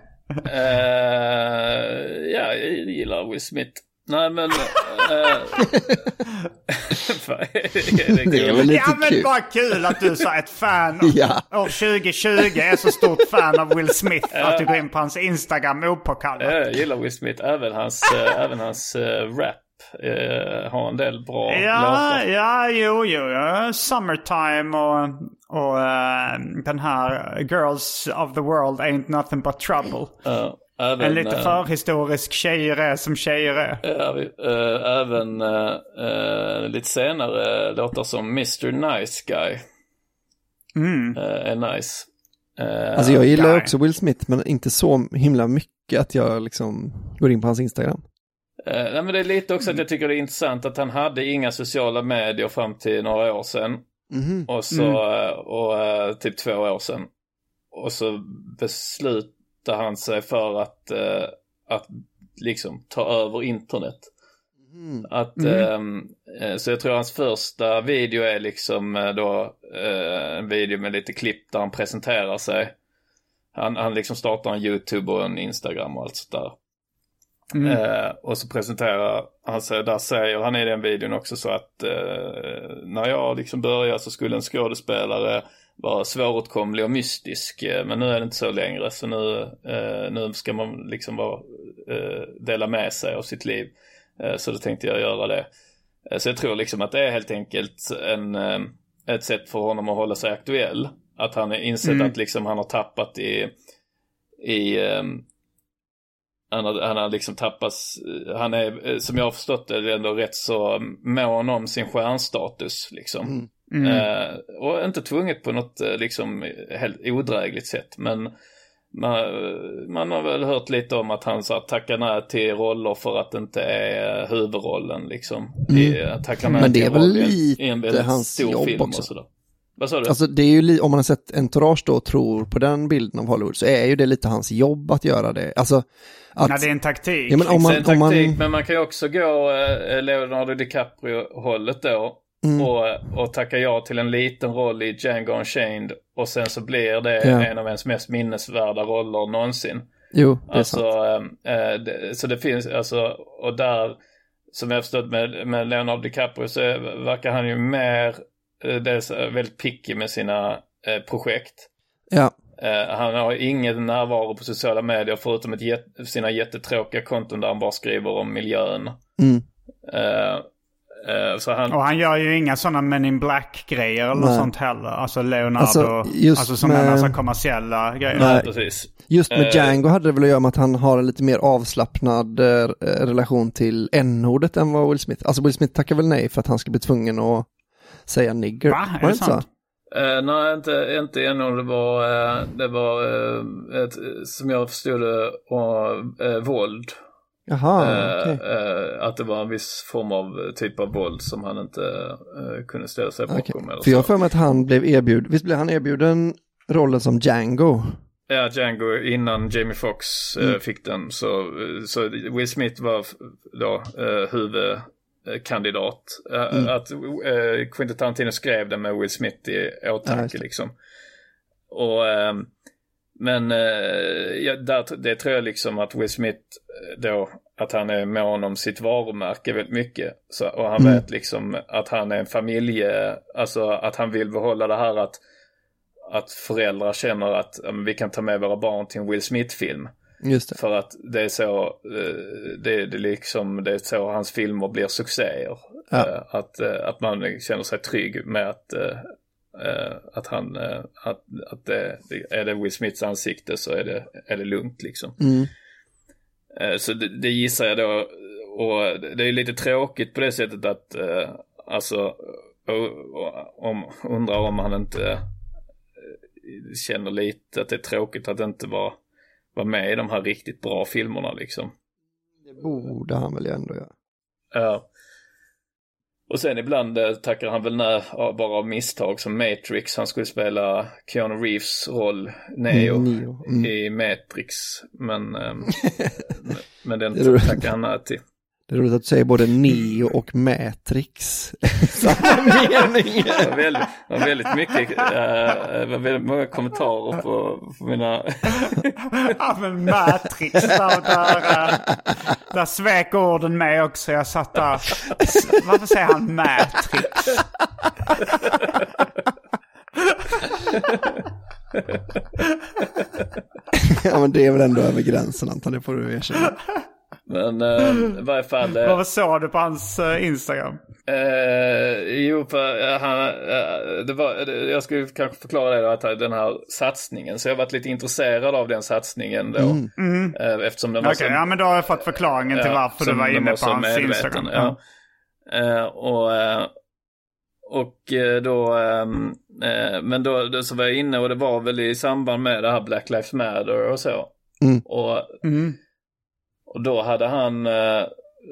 uh, ja, jag gillar Will Smith. Nej, men... Uh, det, det är väl lite ja, men kul. bara kul att du sa ett fan av, ja. av tjugo tjugo är så stort fan av Will Smith uh, att du går in på hans Instagram opåkallat. Uh, jag gillar Will Smith. Även hans, uh, även hans uh, rap. Uh, har en del bra ja, låtar. Ja, jo, jo. Ja. Summertime och, och uh, den här Girls of the World Ain't Nothing But Trouble. Uh, även, en lite uh, förhistorisk tjejer är som tjejer är. Uh, uh, även uh, uh, lite senare låtar som mister Nice Guy. Mm. Uh, är nice. Uh, alltså jag gillar guy. också Will Smith, men inte så himla mycket att jag liksom går in på hans Instagram. Uh, nej, men det är lite också att jag tycker det är intressant att han hade inga sociala medier fram till några år sedan. Mm. Och så Mm. uh, och uh, typ två år sedan. Och så beslutade han sig för att uh, att liksom ta över internet. Mm. Att Mm. uh, så jag tror hans första video är liksom uh, då uh, en video med lite klipp där han presenterar sig. Han, han liksom startar en YouTube och en Instagram och allt sånt där. Mm. Eh, och så presenterar han sig, där säger han i den videon också så att eh, när jag liksom började så skulle en skådespelare vara svåråtkomlig och mystisk, eh, men nu är det inte så längre, så nu, eh, nu ska man liksom vara, eh, dela med sig av sitt liv, eh, så då tänkte jag göra det. Eh, så jag tror liksom att det är helt enkelt en, eh, ett sätt för honom att hålla sig aktuell, att han har insett mm. att liksom han har tappat i i eh, Han har, han har liksom tappat, han är, som jag har förstått det, ändå rätt så mån om sin stjärnstatus liksom. Mm. Mm. Eh, och inte tvunget på något liksom helt odrägligt sätt, men man, man har väl hört lite om att han så att tackar nej till roller för att det inte är huvudrollen liksom. Mm. I, tackar nej men det till är väl roll, lite i en väldigt hans stor jobb film också. och sådär. Vad sa du? Alltså det är ju li- om man har sett Entourage då och tror på den bilden av Hollywood, så är ju det lite hans jobb att göra det. Alltså att, Nej, det är en taktik. Ja, men om man, det är en taktik, om man... men man kan ju också gå eh, Leonardo DiCaprio-hållet då. Mm. Och, och tacka ja till en liten roll i Django Unchained, och sen så blir det ja. en av ens mest minnesvärda roller någonsin. Jo, det är alltså, sant. Äh, det, så det finns alltså, och där som jag har förstått med, med Leonardo DiCaprio så verkar han ju mer det är väldigt picky med sina eh, projekt. Ja. Eh, han har ingen närvaro på sociala medier förutom ett jät- sina jättetråkiga konton där han bara skriver om miljön. Mm. Eh, eh, så han... Och han gör ju inga sådana Men in Black-grejer eller något sånt heller. Alltså Leonardo, alltså, alltså som med... en massa kommersiella grejer. Nej, precis. Just med eh... Django hade det väl att göra med att han har en lite mer avslappnad eh, relation till n-ordet än vad Will Smith. Alltså Will Smith tackar väl nej för att han ska bli tvungen att säga nigger. Va? Var det sant? Uh, nej, inte, inte ännu. Det var, uh, det var uh, ett, som jag förstod det, uh, uh, våld. Jaha, uh, okej. Uh, att det var en viss form av typ av våld som han inte uh, kunde ställa sig bakom. Okay. Eller för jag har så. för mig att han blev erbjuden, visst blev han erbjuden rollen som Django? Ja, Django innan Jamie Foxx uh, mm. fick den. Så, så Will Smith var då uh, huvud... kandidat. Mm. Att uh, Quentin Tarantino skrev det med Will Smith i åtanke ja, liksom. Och uh, men uh, ja, där, det tror jag liksom att Will Smith då, att han är mån om sitt varumärke väldigt mycket. Så, och han mm. vet liksom att han är en familje, alltså att han vill behålla det här att att föräldrar känner att um, vi kan ta med våra barn till en Will Smith-film. Just det. För att det är så det, det, liksom, det är så hans filmer blir succéer. Ja. Att, att man känner sig trygg med att, uh, att han uh, att, att det, är det Will Smiths ansikte så är det, är det lugnt liksom. Mm. Uh, så det, det gissar jag då, och det är lite tråkigt på det sättet att uh, alltså och, och, om, undrar om han inte uh, känner lite att det är tråkigt att inte vara var med i de här riktigt bra filmerna liksom. Det borde han väl ändå göra. Ja. Och sen ibland eh, tackar han väl när, ja, bara av misstag som Matrix. Han skulle spela Keanu Reeves roll Neo, mm, Neo. Mm. i Matrix. Men, eh, men den tackar han nej till. Det är roligt att du säger både Neo och Matrix. Samma mening. Det var väldigt, det var väldigt mycket äh, var väldigt många kommentarer på, på mina... Ja, men Matrix där, där, där svek orden med också. Jag satt där. Varför säger han Matrix? Ja, men det är väl ändå över gränsen, antar det får du erkänna. Men uh, i varje fall... Uh, Vad såg du på hans uh, Instagram? Uh, jo, för, uh, han, uh, det var, uh, jag skulle kanske förklara det då, att den här satsningen. Så jag har varit lite intresserad av den satsningen då. Mm. Mm. Uh, eftersom den var Okej, så, ja men då har jag fått förklaringen till uh, varför du var inne var på hans medveten, Instagram. Ja. Uh, och, uh, och uh, då... Um, uh, men då, då så var jag inne och det var väl i samband med det här Black Lives Matter och så. Mm. Och... Mm. Och då hade han eh,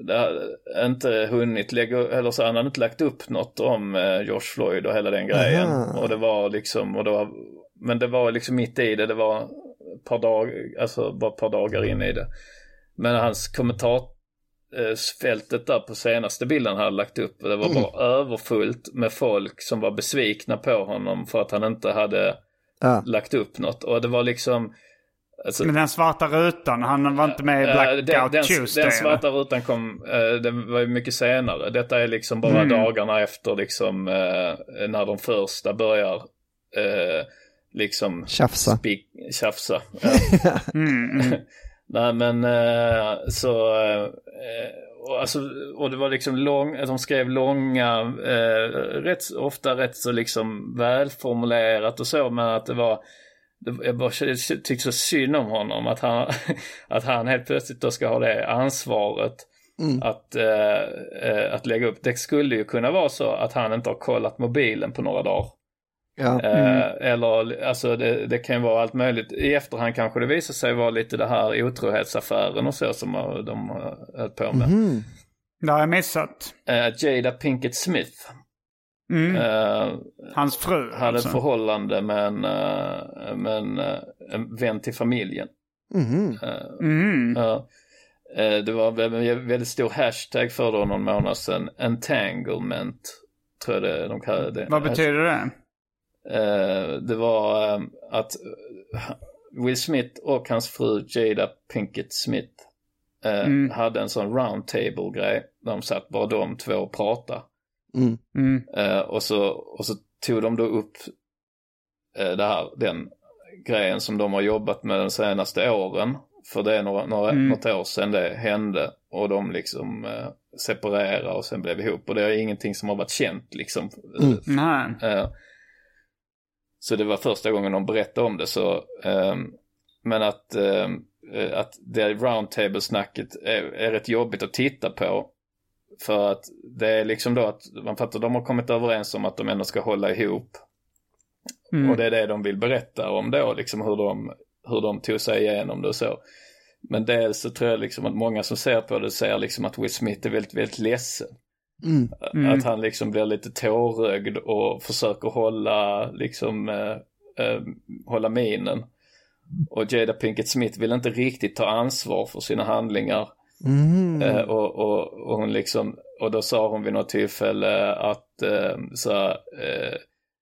inte hunnit lägga, eller så han hade inte lagt upp något om eh, George Floyd och hela den grejen. Aha. Och det var liksom, och då, men det var liksom mitt i det, det var ett par dagar, alltså bara ett par dagar in i det. Men hans kommentarsfältet där på senaste bilden hade lagt upp, det var mm. bara överfullt med folk som var besvikna på honom för att han inte hade ah. lagt upp något. Och det var liksom... Alltså, men den svarta rutan, han var inte med i Blackout den, den, Tuesday. Den svarta eller? rutan kom, uh, den var ju mycket senare. Detta är liksom bara mm. dagarna efter liksom, uh, när de första börjar uh, liksom tjafsa. Spik, tjafsa. Ja. mm, mm. Nej men uh, så uh, och, alltså, och det var liksom lång, de skrev långa uh, rätt, ofta rätt så liksom välformulerat och så, men att det var jag bara tyckte så synd om honom att han, att han helt plötsligt då ska ha det ansvaret mm. att, äh, att lägga upp. Det skulle ju kunna vara så att han inte har kollat mobilen på några dagar. Ja. Mm. Äh, eller alltså det, det kan vara allt möjligt. I efterhand kanske det visar sig vara lite det här otrohetsaffären och så som de har höll på med. Mm. Det har jag missat. Äh, Jada Pinkett Smith. Mm. Uh, Hans fru hade alltså. Ett förhållande med en, uh, med en, uh, en vän till familjen. Mm. Uh, mm. uh, uh, det var en väldigt stor hashtag för då någon månad sedan. Entanglement tror jag det, de kallade det. Vad betyder det? Uh, det var um, att Will Smith och hans fru Jada Pinkett Smith uh, mm. hade en sån roundtable-grej. De satt bara de två och pratade. Mm. Mm. Uh, och, så, och så tog de då upp uh, det här, den grejen som de har jobbat med de senaste åren. För det är några, några, mm. något år sedan det hände. Och de liksom uh, separerade och sen blev ihop. Och det är ingenting som har varit känt liksom. Mm. Nej. Uh, så det var första gången de berättade om det. Så, um, men att, um, att det roundtable-snacket är, är rätt jobbigt att titta på. För att det är liksom då att man fattar, de har kommit överens om att de ändå ska hålla ihop. Mm. Och det är det de vill berätta om då, liksom hur de, hur de tog sig igenom det och så. Men dels så tror jag liksom att många som ser på det säger liksom att Will Smith är väldigt, väldigt ledsen. Mm. Mm. Att han liksom blir lite tårögd och försöker hålla liksom äh, äh, hålla minen. Och Jada Pinkett Smith vill inte riktigt ta ansvar för sina handlingar. Mm. Uh, och, och, och hon liksom, och då sa hon vid något tillfälle att uh, så uh,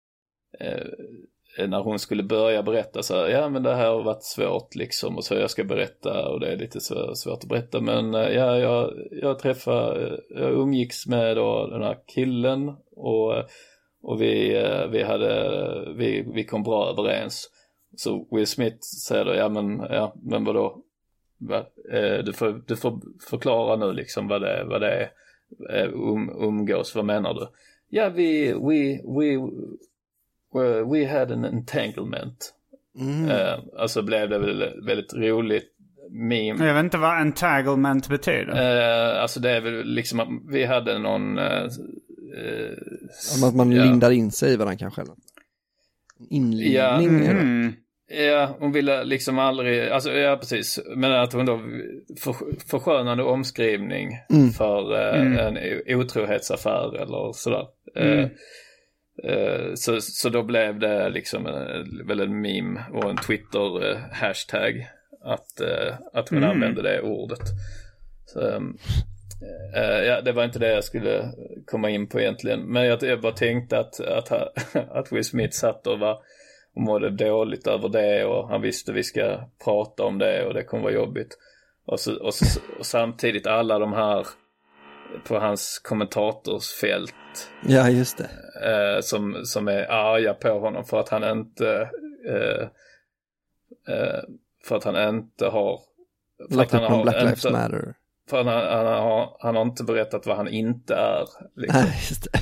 uh, när hon skulle börja berätta så här, ja men det här har varit svårt liksom, och så jag ska berätta och det är lite svår, svårt att berätta, men uh, ja, jag, jag träffade, jag umgicks med då den här killen och, och vi, uh, vi hade vi, vi kom bra överens. Så Will Smith säger då, ja men, ja, men vadå? Du får, du får förklara nu liksom vad det, vad det är um, umgås, vad menar du? Ja, vi, we, we, well, we had an entanglement. Mm. Uh, alltså blev det väl väldigt roligt meme. Jag vet inte vad entanglement betyder. Uh, alltså det är väl liksom att vi hade någon... Uh, uh, att man ja. lindar in sig i varandra kanske. Inlindning. Ja. Mm. Ja, hon ville liksom aldrig... Alltså, ja, precis. Men att hon då... För, förskönande omskrivning mm. för uh, mm. en otrohetsaffär eller sådär. Mm. Uh, uh, så, så då blev det liksom uh, väl en meme och en Twitter-hashtag uh, att, uh, att hon mm. använde det ordet. Så, um, uh, ja, det var inte det jag skulle komma in på egentligen. Men jag, jag bara tänkte att, att, att Will Smith satt och var... och mådde dåligt över det och han visste vi ska prata om det och det kommer vara jobbigt. Och, så, och, så, och samtidigt alla de här på hans kommentatorsfält. Ja, just det. Eh, som, som är arga på honom för att han inte eh, eh, för att han inte har för att han har Black Lives inte, Matter. För han, han, har, han har inte berättat vad han inte är. Liksom. Nej, just det.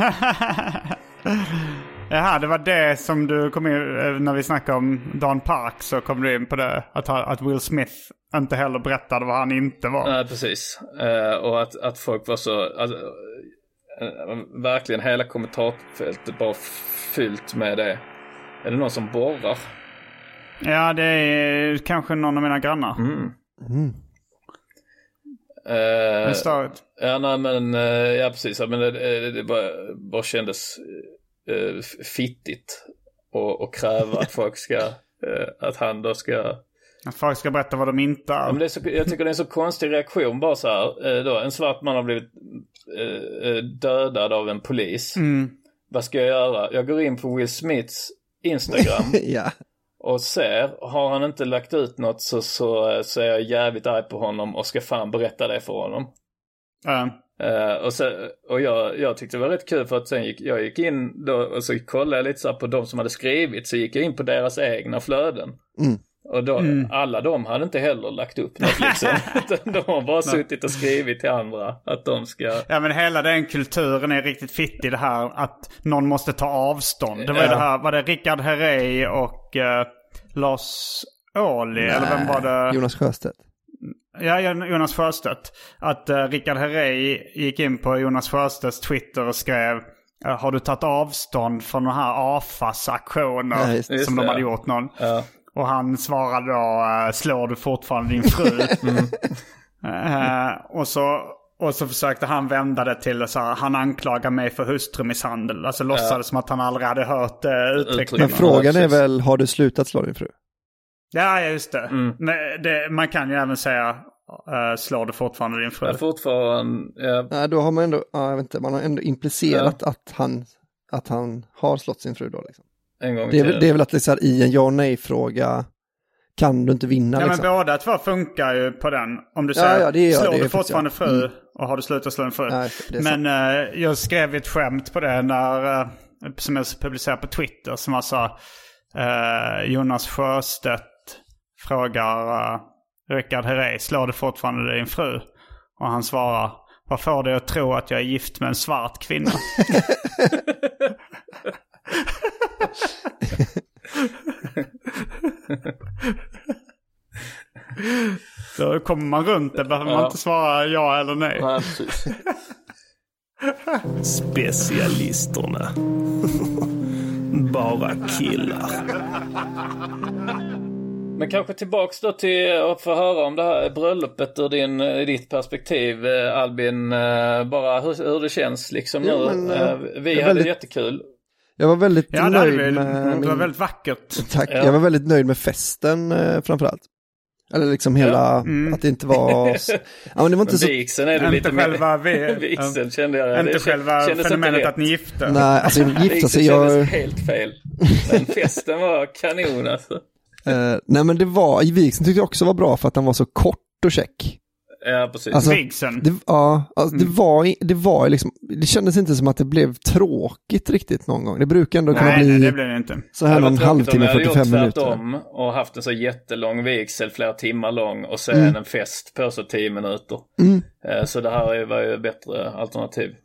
Jaha, det var det som du kom in när vi snackade om Don Park, så kom du in på det att, att Will Smith inte heller berättade vad han inte var. Nej, precis. Uh, och att, att folk var så alltså, uh, verkligen hela kommentarfältet bara fyllt med det. Är det någon som borrar? Ja, det är kanske någon av mina grannar. Mm. Mm. Uh, det ja, nej, men uh, ja, precis. Men det, det, det bara, bara kändes uh, fittigt och, och kräva att folk ska uh, att han då ska att folk ska berätta vad de inte är. Ja, men det är så, jag tycker det är en så konstig reaktion bara så här. Uh, då, en svart man har blivit uh, dödad av en polis. Mm. Vad ska jag göra? Jag går in på Will Smiths Instagram. Ja. Och ser, har han inte lagt ut något så, så, så är jag jävligt arg på honom och ska fan berätta det för honom. Mm. Uh, och så, och jag, jag tyckte det var rätt kul för att sen gick, jag gick in då, och så kollade jag lite så här på de som hade skrivit, så gick jag in på deras egna flöden. Mm. Och då, mm. alla de hade inte heller lagt upp något liksom. De har bara suttit och skrivit till andra att de ska... Ja, men hela den kulturen är riktigt fittig, det här att någon måste ta avstånd. Det var ja. det här, var det Richard Herrey och uh, Lars Ohly? Nej, eller vem var det? Jonas Sjöstedt. Ja, Jonas Sjöstedt. Att uh, Richard Herrey gick in på Jonas Sjöstedts Twitter och skrev: har du tagit avstånd från de här A F A-aktioner ja, som just de det, hade ja. gjort någon? Ja. Och han svarade då: slår du fortfarande din fru? mm. uh, och, så, och så försökte han vända det till så här, han anklagar mig för hustrumisshandel. Alltså låtsades ja. som att han aldrig hade hört uh, uttrycket. Men frågan är väl, har du slutat slå din fru? Ja, just det. Mm. Men det, man kan ju även säga uh, slår du fortfarande din fru? Ja, fortfarande. Ja. Nej, då har man ändå, ja, jag vet inte, man har ändå implicerat ja. att, han, att han har slått sin fru då liksom. En gång det, är, det är väl att liksom, i en ja och nej-fråga kan du inte vinna. Ja, liksom. Men båda två funkar ju på den. Om du säger, ja, ja, det gör, slår det du fortfarande fru mm. och har du slutat slå en fru. Nej, men uh, jag skrev ett skämt på det när, uh, som jag publicerade på Twitter, som var så uh, Jonas Sjöstedt frågar uh, Richard Herrey: slår du fortfarande din fru? Och han svarar: vad får dig att tro att jag är gift med en svart kvinna? Då kommer man runt det, behöver ja. man inte svara ja eller nej. Ja, precis. Specialisterna. Bara killar. Men kanske tillbaks då till att få höra om det här bröllopet ur din, ditt perspektiv, Albin. Bara hur, hur det känns liksom nu. Ja, men, vi hade väldigt... jättekul. Jag var väldigt ja, nöjd väl, med... Det min... var väldigt vackert. Tack, ja. jag var väldigt nöjd med festen eh, framförallt. Eller liksom hela, ja. mm. att det inte var... ja, men det var inte så... Vixen är det lite själva mer... Vixen kände jag. Inte det själva fenomenet att ni gifte. Nej, alltså gifta sig... jag... kändes helt fel. Men festen var kanon alltså. Uh, nej, men det var... I Vixen tyckte jag också var bra för att den var så kort och check. Ja, precis. Alltså, Vixen. Det, ja, alltså, mm. det var det var liksom, det kändes inte som att det blev tråkigt riktigt någon gång. Det brukar ändå kunna nej, bli nej, det blev det inte. Så här någon halvtimme, fyrtiofem minuter. Om och haft en så jättelång vigsel, flera timmar lång, och sen mm. en fest på så tio minuter. Mm. Så det här var ju bättre alternativ.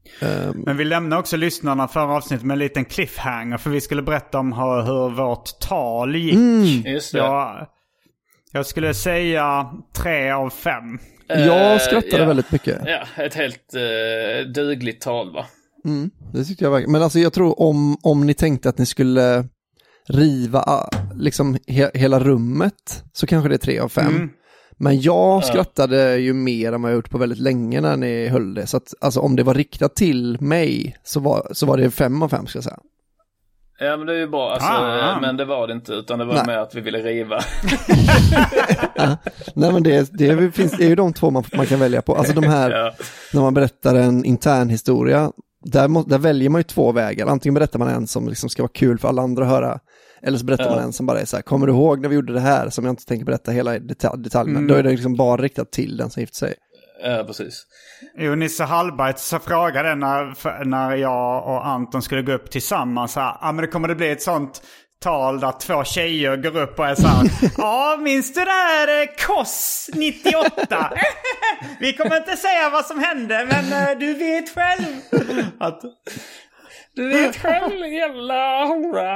Um, Men vi lämnar också lyssnarna för avsnitt med en liten cliffhanger. För vi skulle berätta om hur, hur vårt tal gick. Mm. Just det. Jag, jag skulle säga tre av fem. Jag skrattade uh, ja. väldigt mycket. Ja, ett helt uh, dugligt tal va? Mm, det tyckte jag verkligen. Men alltså jag tror om, om ni tänkte att ni skulle riva liksom he, hela rummet så kanske det är tre av fem. Mm. Men jag skrattade ju mer än vad jag gjort på väldigt länge när ni höll det. Så att alltså, om det var riktat till mig så var, så var det fem av fem ska jag säga. Ja men det är ju bra, alltså, ah. men det var det inte utan det var Nej. med att vi ville riva. Ja. Nej men det, det, finns, det är ju de två man, man kan välja på. Alltså de här, ja. När man berättar en intern historia, där, må, där väljer man ju två vägar. Antingen berättar man en som liksom ska vara kul för alla andra att höra. Eller så berättar ja. man en som bara är så här, kommer du ihåg när vi gjorde det här som jag inte tänker berätta hela detalj, detaljerna. Mm. Då är det liksom bara riktat till den som gift sig. Ja, precis. Jo, Nisse Hallberg så frågade när, när jag och Anton skulle gå upp tillsammans. Ja, ah, men det kommer det bli ett sånt tal där två tjejer går upp och är så här. Ja, minns du där eh, K O S nittioåtta? Vi kommer inte säga vad som hände, men eh, du vet själv. Att... Du vet själv, jävla hora.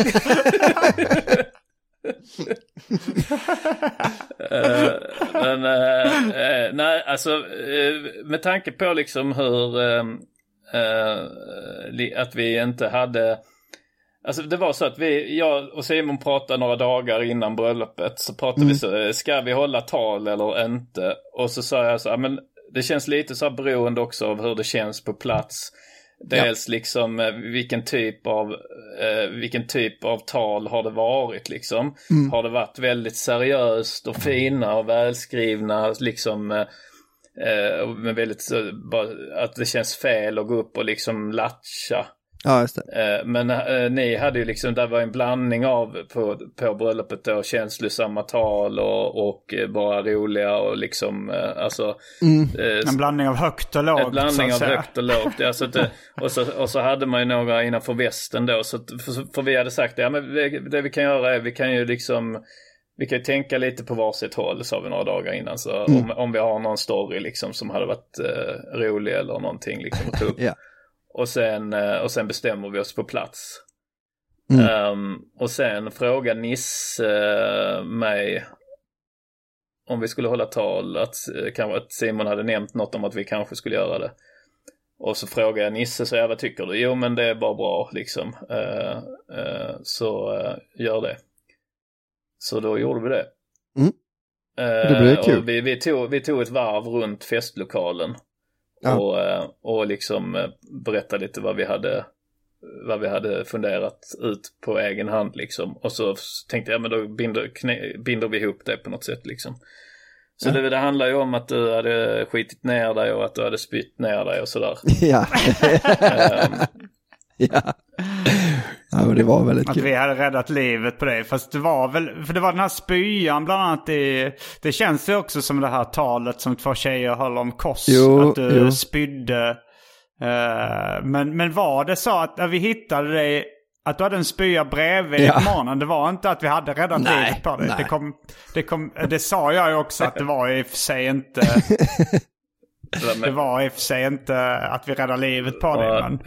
uh, men uh, uh, nej, alltså uh, med tanke på liksom hur uh, uh, att vi inte hade, alltså det var så att vi, jag och Simon pratade några dagar innan bröllopet, så pratade mm. vi så, ska vi hålla tal eller inte? Och så sa jag så, men det känns lite så här beroende också av hur det känns på plats. Dels ja. liksom vilken typ av eh, vilken typ av tal har det varit liksom. Mm. Har det varit väldigt seriöst och fina och välskrivna liksom eh, med väldigt bara, att det känns fel att gå upp och liksom latcha. Ja, just det. Eh, men eh, ni hade ju liksom, där var en blandning av på, på bröllopet då, känslosamma tal och, och bara roliga och liksom eh, alltså mm. eh, en blandning av högt och lågt. En blandning av högt och lågt. Alltså det, och, så, och så hade man ju några innanför västen då, så för, för vi hade sagt ja, men det, det vi kan göra är vi kan ju liksom vi kan ju tänka lite på varsitt håll, sa vi några dagar innan, så mm. om, om vi har någon story liksom som hade varit eh, rolig eller någonting liksom att ta upp. Ja. Och sen, och sen bestämmer vi oss på plats. Mm. Um, och sen frågar Nisse uh, mig om vi skulle hålla tal. Att, uh, att Simon hade nämnt något om att vi kanske skulle göra det. Och så frågar jag Nisse, så jag, vad tycker du? Jo, men det är bara bra liksom. Uh, uh, så uh, gör det. Så då gjorde vi det. Mm. Det blev uh, kul. Och vi, vi, tog, vi tog ett varv runt festlokalen. Ja. Och, och liksom berätta lite vad vi hade vad vi hade funderat ut på egen hand liksom. Och så tänkte jag, men då binder, knä, binder vi ihop det på något sätt liksom. Så ja. det, det handlar ju om att du hade skitit ner dig och att du hade spytt ner dig och sådär. Ja. um, ja. Ja, men det var väldigt att kul. Vi hade räddat livet på dig. Fast det var väl, för det var den här spyan bland annat i, det känns ju också som det här talet som två tjejer höll om K O S. Jo, att du jo. spydde. Uh, men, men var det så att när vi hittade dig, att du hade en spya bredvid ja. i morgonen? Det var inte att vi hade räddat nej, livet på dig. Det, kom, det, kom, det sa jag ju också att det var i och för sig inte... det var i och för sig inte att vi räddade livet på dig, men...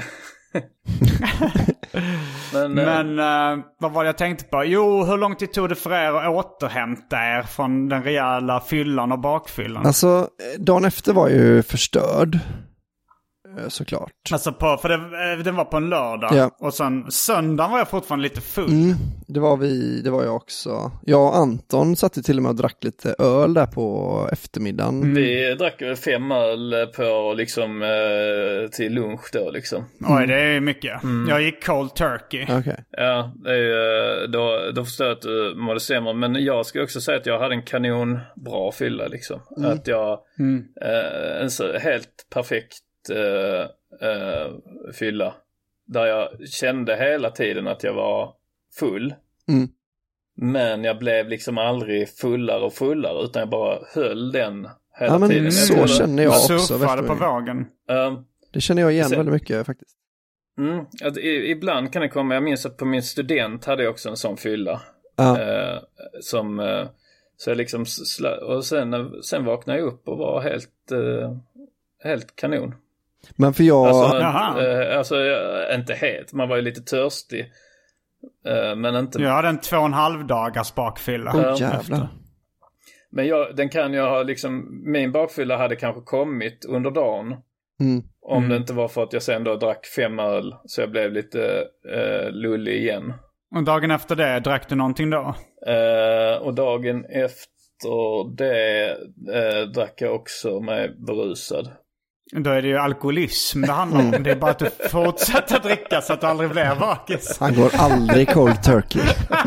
men, men uh, vad var det jag tänkte på? Jo, hur lång tid tog det för er att återhämta er från den rejäla fyllan och bakfyllan? Alltså, dagen efter var ju förstörd. Såklart. Alltså på, för det, det var på en lördag. Ja. Och sen söndagen var jag fortfarande lite full. Mm, det var vi, det var jag också. Jag och Anton satt till och med och drack lite öl där på eftermiddagen. Mm. Vi drack fem öl på liksom eh, till lunch då liksom. Mm. Oj, det är mycket. Mm. Jag gick cold turkey. Okay. Ja, det är ju, då, då förstår jag att du mådde sämre. Men jag ska också säga att jag hade en kanon bra fylla liksom. Mm. Att jag, mm. eh, en så helt perfekt Uh, uh, fylla där jag kände hela tiden att jag var full mm. men jag blev liksom aldrig fullare och fullare utan jag bara höll den hela ja, men tiden. Så jag känner jag också. Surfade på vågen. Uh, det känner jag igen sen, väldigt mycket faktiskt. Mm, att i, ibland kan det komma, jag minns att på min student hade jag också en sån fylla uh. uh, som uh, så jag liksom sla- och sen, sen vaknade jag upp och var helt uh, helt kanon. Men för jag... Alltså, äh, alltså inte helt. Man var ju lite törstig. Äh, men inte... Jag hade en två och en halv dagars bakfylla. Åh, jävlar. Men jag, den kan jag ha liksom... Min bakfylla hade kanske kommit under dagen. Mm. Om mm. det inte var för att jag sen då drack fem öl. Så jag blev lite äh, lullig igen. Och dagen efter det, drack du någonting då? Äh, och dagen efter det äh, drack jag också mig berusad. Då är det ju alkoholism det handlar om. Det är bara att du fortsätter dricka så att du aldrig blir bakis. Han går aldrig cold turkey.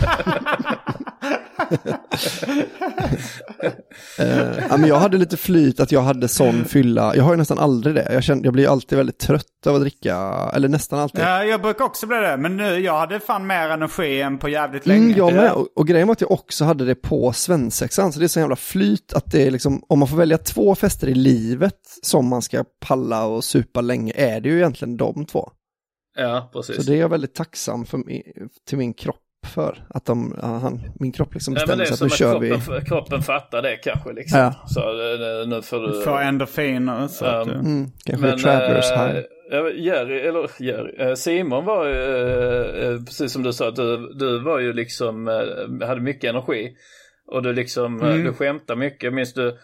uh, ja, men jag hade lite flyt att jag hade sån fylla. Jag har ju nästan aldrig det. Jag, känner, jag blir alltid väldigt trött av att dricka. Eller nästan alltid. Ja, jag brukar också bli det. Men nu, jag hade fan mer energi än på jävligt länge. Mm, jag med. Och, och grejen var att jag också hade det på svensexan. Så det är så jävla flyt att det är liksom, om man får välja två fester i livet som man ska palla och supa länge, är det ju egentligen de två. Ja, precis. Så det är jag väldigt tacksam för, till min kropp för. Att de, ja, han, min kropp liksom bestämmer sig ja, att nu kör vi. Kroppen, kroppen fattar det kanske liksom. Ja. Så nu får du... Får endorfiner. Så um, att du... mm, kanske men, travelers äh, high. Jerry, eller Jerry, Simon var ju, precis som du sa, du, du var ju liksom, hade mycket energi. Och du liksom, mm. du skämtade mycket. Minns du,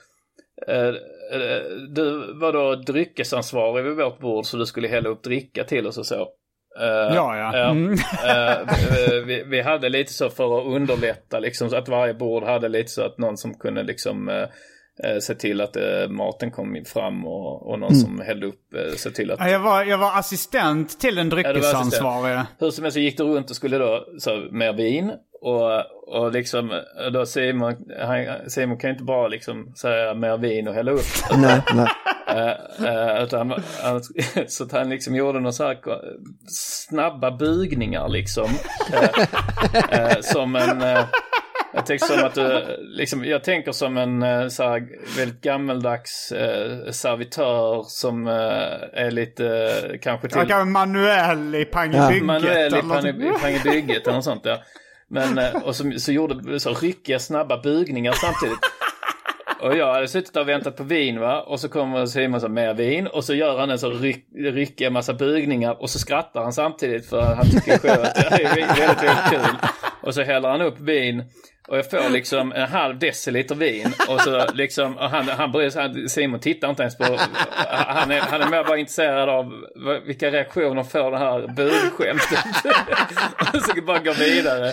du var då dryckesansvarig vid vårt bord så du skulle hälla upp dricka till oss och så. Uh, ja, ja. Mm. uh, vi, vi hade lite så för att underlätta liksom, så att varje bord hade lite så att någon som kunde liksom uh, uh, se till att uh, maten kom fram och, och någon mm. som hällde upp uh, se till att... Ja, jag, var, jag var assistent till en dryckesansvarig. Ja, hur som helst så gick du runt och skulle då så, mer vin och, och liksom då Simon, han, Simon kan ju inte bara liksom säga mer vin och hälla upp. Nej, nej. Uh, uh, utan, han, så att han liksom gjorde några så här snabba bugningar liksom uh, uh, som en uh, jag tänker som att du liksom, jag tänker som en uh, så här väldigt gammeldags uh, servitör som uh, är lite uh, kanske till jag manuell i pangebygget ja. manuell i pangebygget eller något sånt ja. Men uh, och så, så gjorde så ryckiga snabba bugningar samtidigt. Och jag hade suttit och väntat på vin va. Och så kommer Simon så mer vin. Och så gör han en så ryck, ryckiga massa bugningar. Och så skrattar han samtidigt för han tycker själv att det är väldigt, väldigt kul. Och så häller han upp vin. Och jag får liksom en halv deciliter vin. Och så liksom, och han, han börjar, Simon tittar inte ens på, han är, han är mer bara intresserad av vilka reaktioner får det här bugskämtet. Och så bara gå vidare.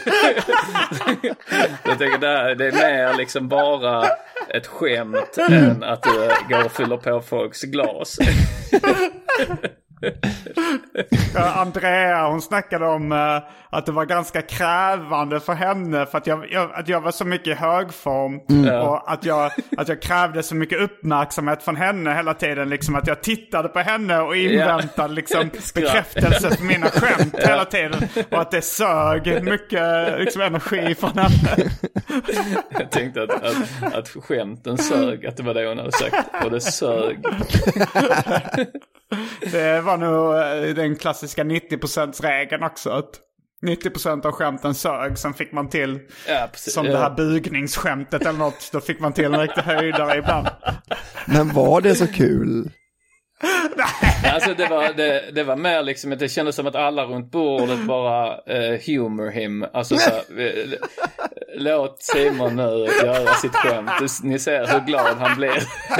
Jag tänker det, det är mer liksom bara ett skämt än att du går och fyller på folks glas. Andrea, hon snackade om uh, att det var ganska krävande för henne för att jag, jag, att jag var så mycket i högform mm. och att jag, att jag krävde så mycket uppmärksamhet från henne hela tiden liksom, att jag tittade på henne och inväntade liksom, bekräftelse för mina skämt ja. hela tiden och att det sög mycket liksom, energi från henne. Jag tänkte att, att, att skämten sög, att det var det hon hade sagt och det sög. Det var nog den klassiska nittio procent-regeln också. Att nittio procent av skämten sög. Sen fick man till, ja, som ja. det här bugningsskämtet eller något. Då fick man till en riktig höjdare ibland. Men var det så kul? Alltså det var, det, det var mer liksom att det kändes som att alla runt bordet bara uh, humor him. Alltså så, uh, låt Simon nu göra sitt skämt. Ni ser hur glad han blir.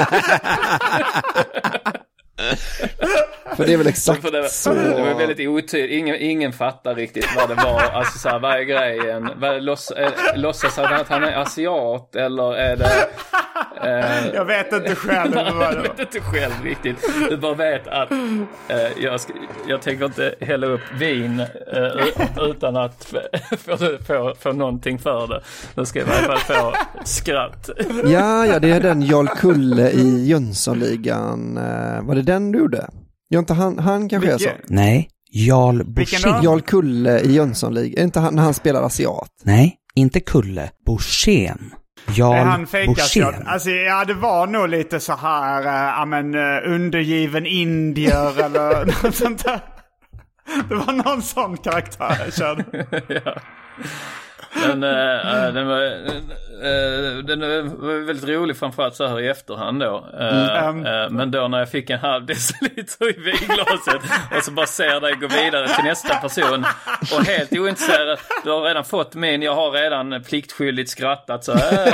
För det är väl exakt det var, så. Det var väldigt otydligt. Ingen, ingen fattar riktigt vad det var. Alltså så här, vad är grejen? Vad, loss, är, låtsas han att han är asiat? Eller är det... Eh, jag vet inte själv. Jag vet inte själv riktigt. Du bara vet att eh, jag, ska, jag tänker inte hälla upp vin eh, utan att få, få, få någonting för det. Nu ska jag i alla fall få skratt. Ja, ja, det är den Jarl Kulle i Jönssonligan. Eh, var det den du gjorde? Jag inte han, han kanske är så. Nej, Jarl Borssén. Jarl Kulle i Jönssonligan. Är inte han när han spelar asiat? Nej, inte Kulle. Borssén. Jarl han Borssén. Alltså ja, det var nog lite så här äh, amen, uh, undergiven indier eller något sånt där. Det var någon sån karaktär jag kände. Ja. Den, äh, den, var, äh, den var väldigt rolig, framförallt så här i efterhand då. Äh, mm. äh, men då när jag fick en halv deciliter i vinglaset och så bara ser dig gå vidare till nästa person och helt ointresserad, du har redan fått min, jag har redan pliktskyldigt skrattat så äh.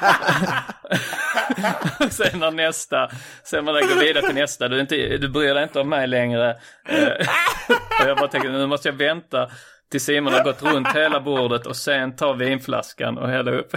Sen när nästa, sen när jag går vidare till nästa, du, inte, du bryr dig inte om mig längre. Äh, och jag bara tänker, nu måste jag vänta till Simon har gått runt hela bordet och sen tar vinflaskan och häller upp.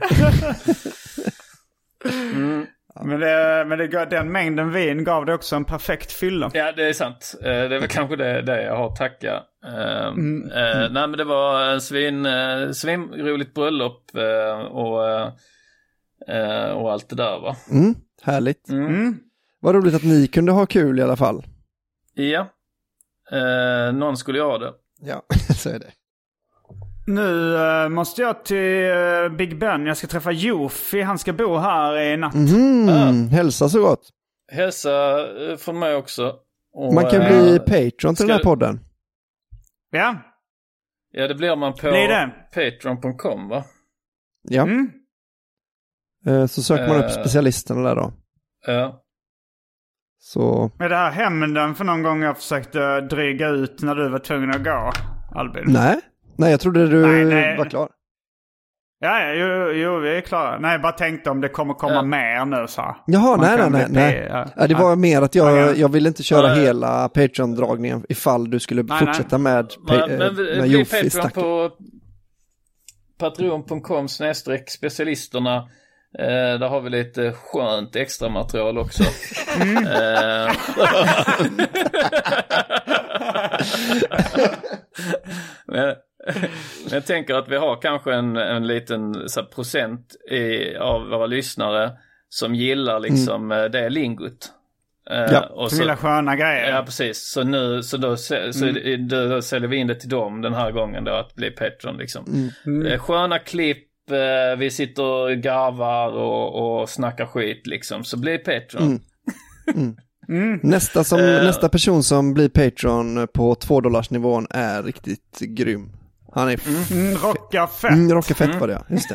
mm. Men, det, men det, den mängden vin gav det också en perfekt fylla. Ja, det är sant. Det är väl kanske det, det jag har att tacka. Mm. Uh, uh, nej, men det var en svin, uh, svinroligt bröllop uh, och, uh, och allt det där, va? Mm, härligt. Mm. Mm. Vad roligt att ni kunde ha kul i alla fall. Ja. Uh, någon skulle ju ha det. Ja, så är det. Nu uh, måste jag till uh, Big Ben. Jag ska träffa Jofi. Han ska bo här i natt. Mm, uh. Hälsa så gott. Hälsa uh, från mig också. Och, man kan uh, bli Patreon till den här podden. Ja. Ja, det blir man på patreon punkt com, va? Ja. Mm. Uh, så söker man uh, upp specialisterna där då. Ja. Så... Är det här hämnden för någon gång jag försökte dryga ut när du var tvungen att gå, Albin? Nej, nej jag trodde du nej, nej. var klar. Ja, ja jo, jo, vi är klara. Nej, jag bara tänkte om det kommer komma ja. mer nu, så. Jaha, nej, nej, nej. nej. Ja. Ja, det var mer att jag, ja. jag ville inte köra ja. hela Patreon-dragningen ifall du skulle nej, fortsätta nej. med, pa- men, men, med Jofi. Bli Patreon på patreon punkt com snedstreck specialisterna. Eh, där har vi lite skönt extra material också. Mm. Eh, men, men jag tänker att vi har kanske en, en liten så här, procent i, av våra lyssnare som gillar liksom mm. det lingot. Eh, ja, och så, sköna grejer. Ja, precis. Så nu så då, så, mm. då, då säljer vi in det till dem den här gången då, att bli Patreon liksom. Mm. Mm. Sköna klipp. Vi sitter och garvar och, och snackar skit liksom. Så blir Patreon. Mm. Mm. Mm. Nästa, som, uh, nästa person som blir Patreon på två dollars nivån är riktigt grym. Han är f- mm. Rocka fett. Mm, rocka fett var det, just det.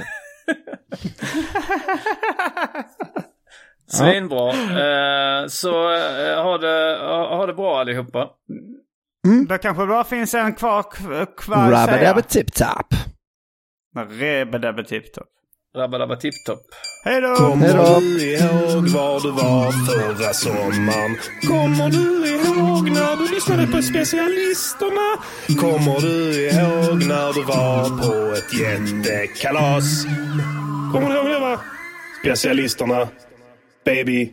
Svinbra. Uh, så uh, ha, det, uh, ha det bra allihopa. Mm. Det kanske bara finns en kvar kvar. Rabba tip tap. Rabba tipptopp. Rabba tipptopp. Hej då! Kommer du ihåg var du var förra sommaren? Kommer du ihåg när du lyssnade på specialisterna? Kommer du ihåg när du var på ett jättekalas? Kommer du ihåg det, va? Specialisterna. Baby.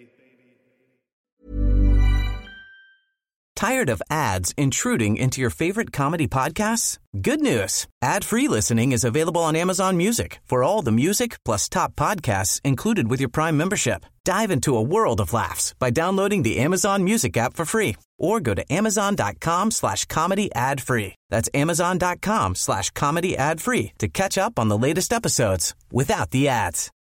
Tired of ads intruding into your favorite comedy podcasts? Good news. Ad-free listening is available on Amazon Music for all the music plus top podcasts included with your Prime membership. Dive into a world of laughs by downloading the Amazon Music app for free or go to amazon.com slash comedy ad free. That's amazon.com slash comedy ad free to catch up on the latest episodes without the ads.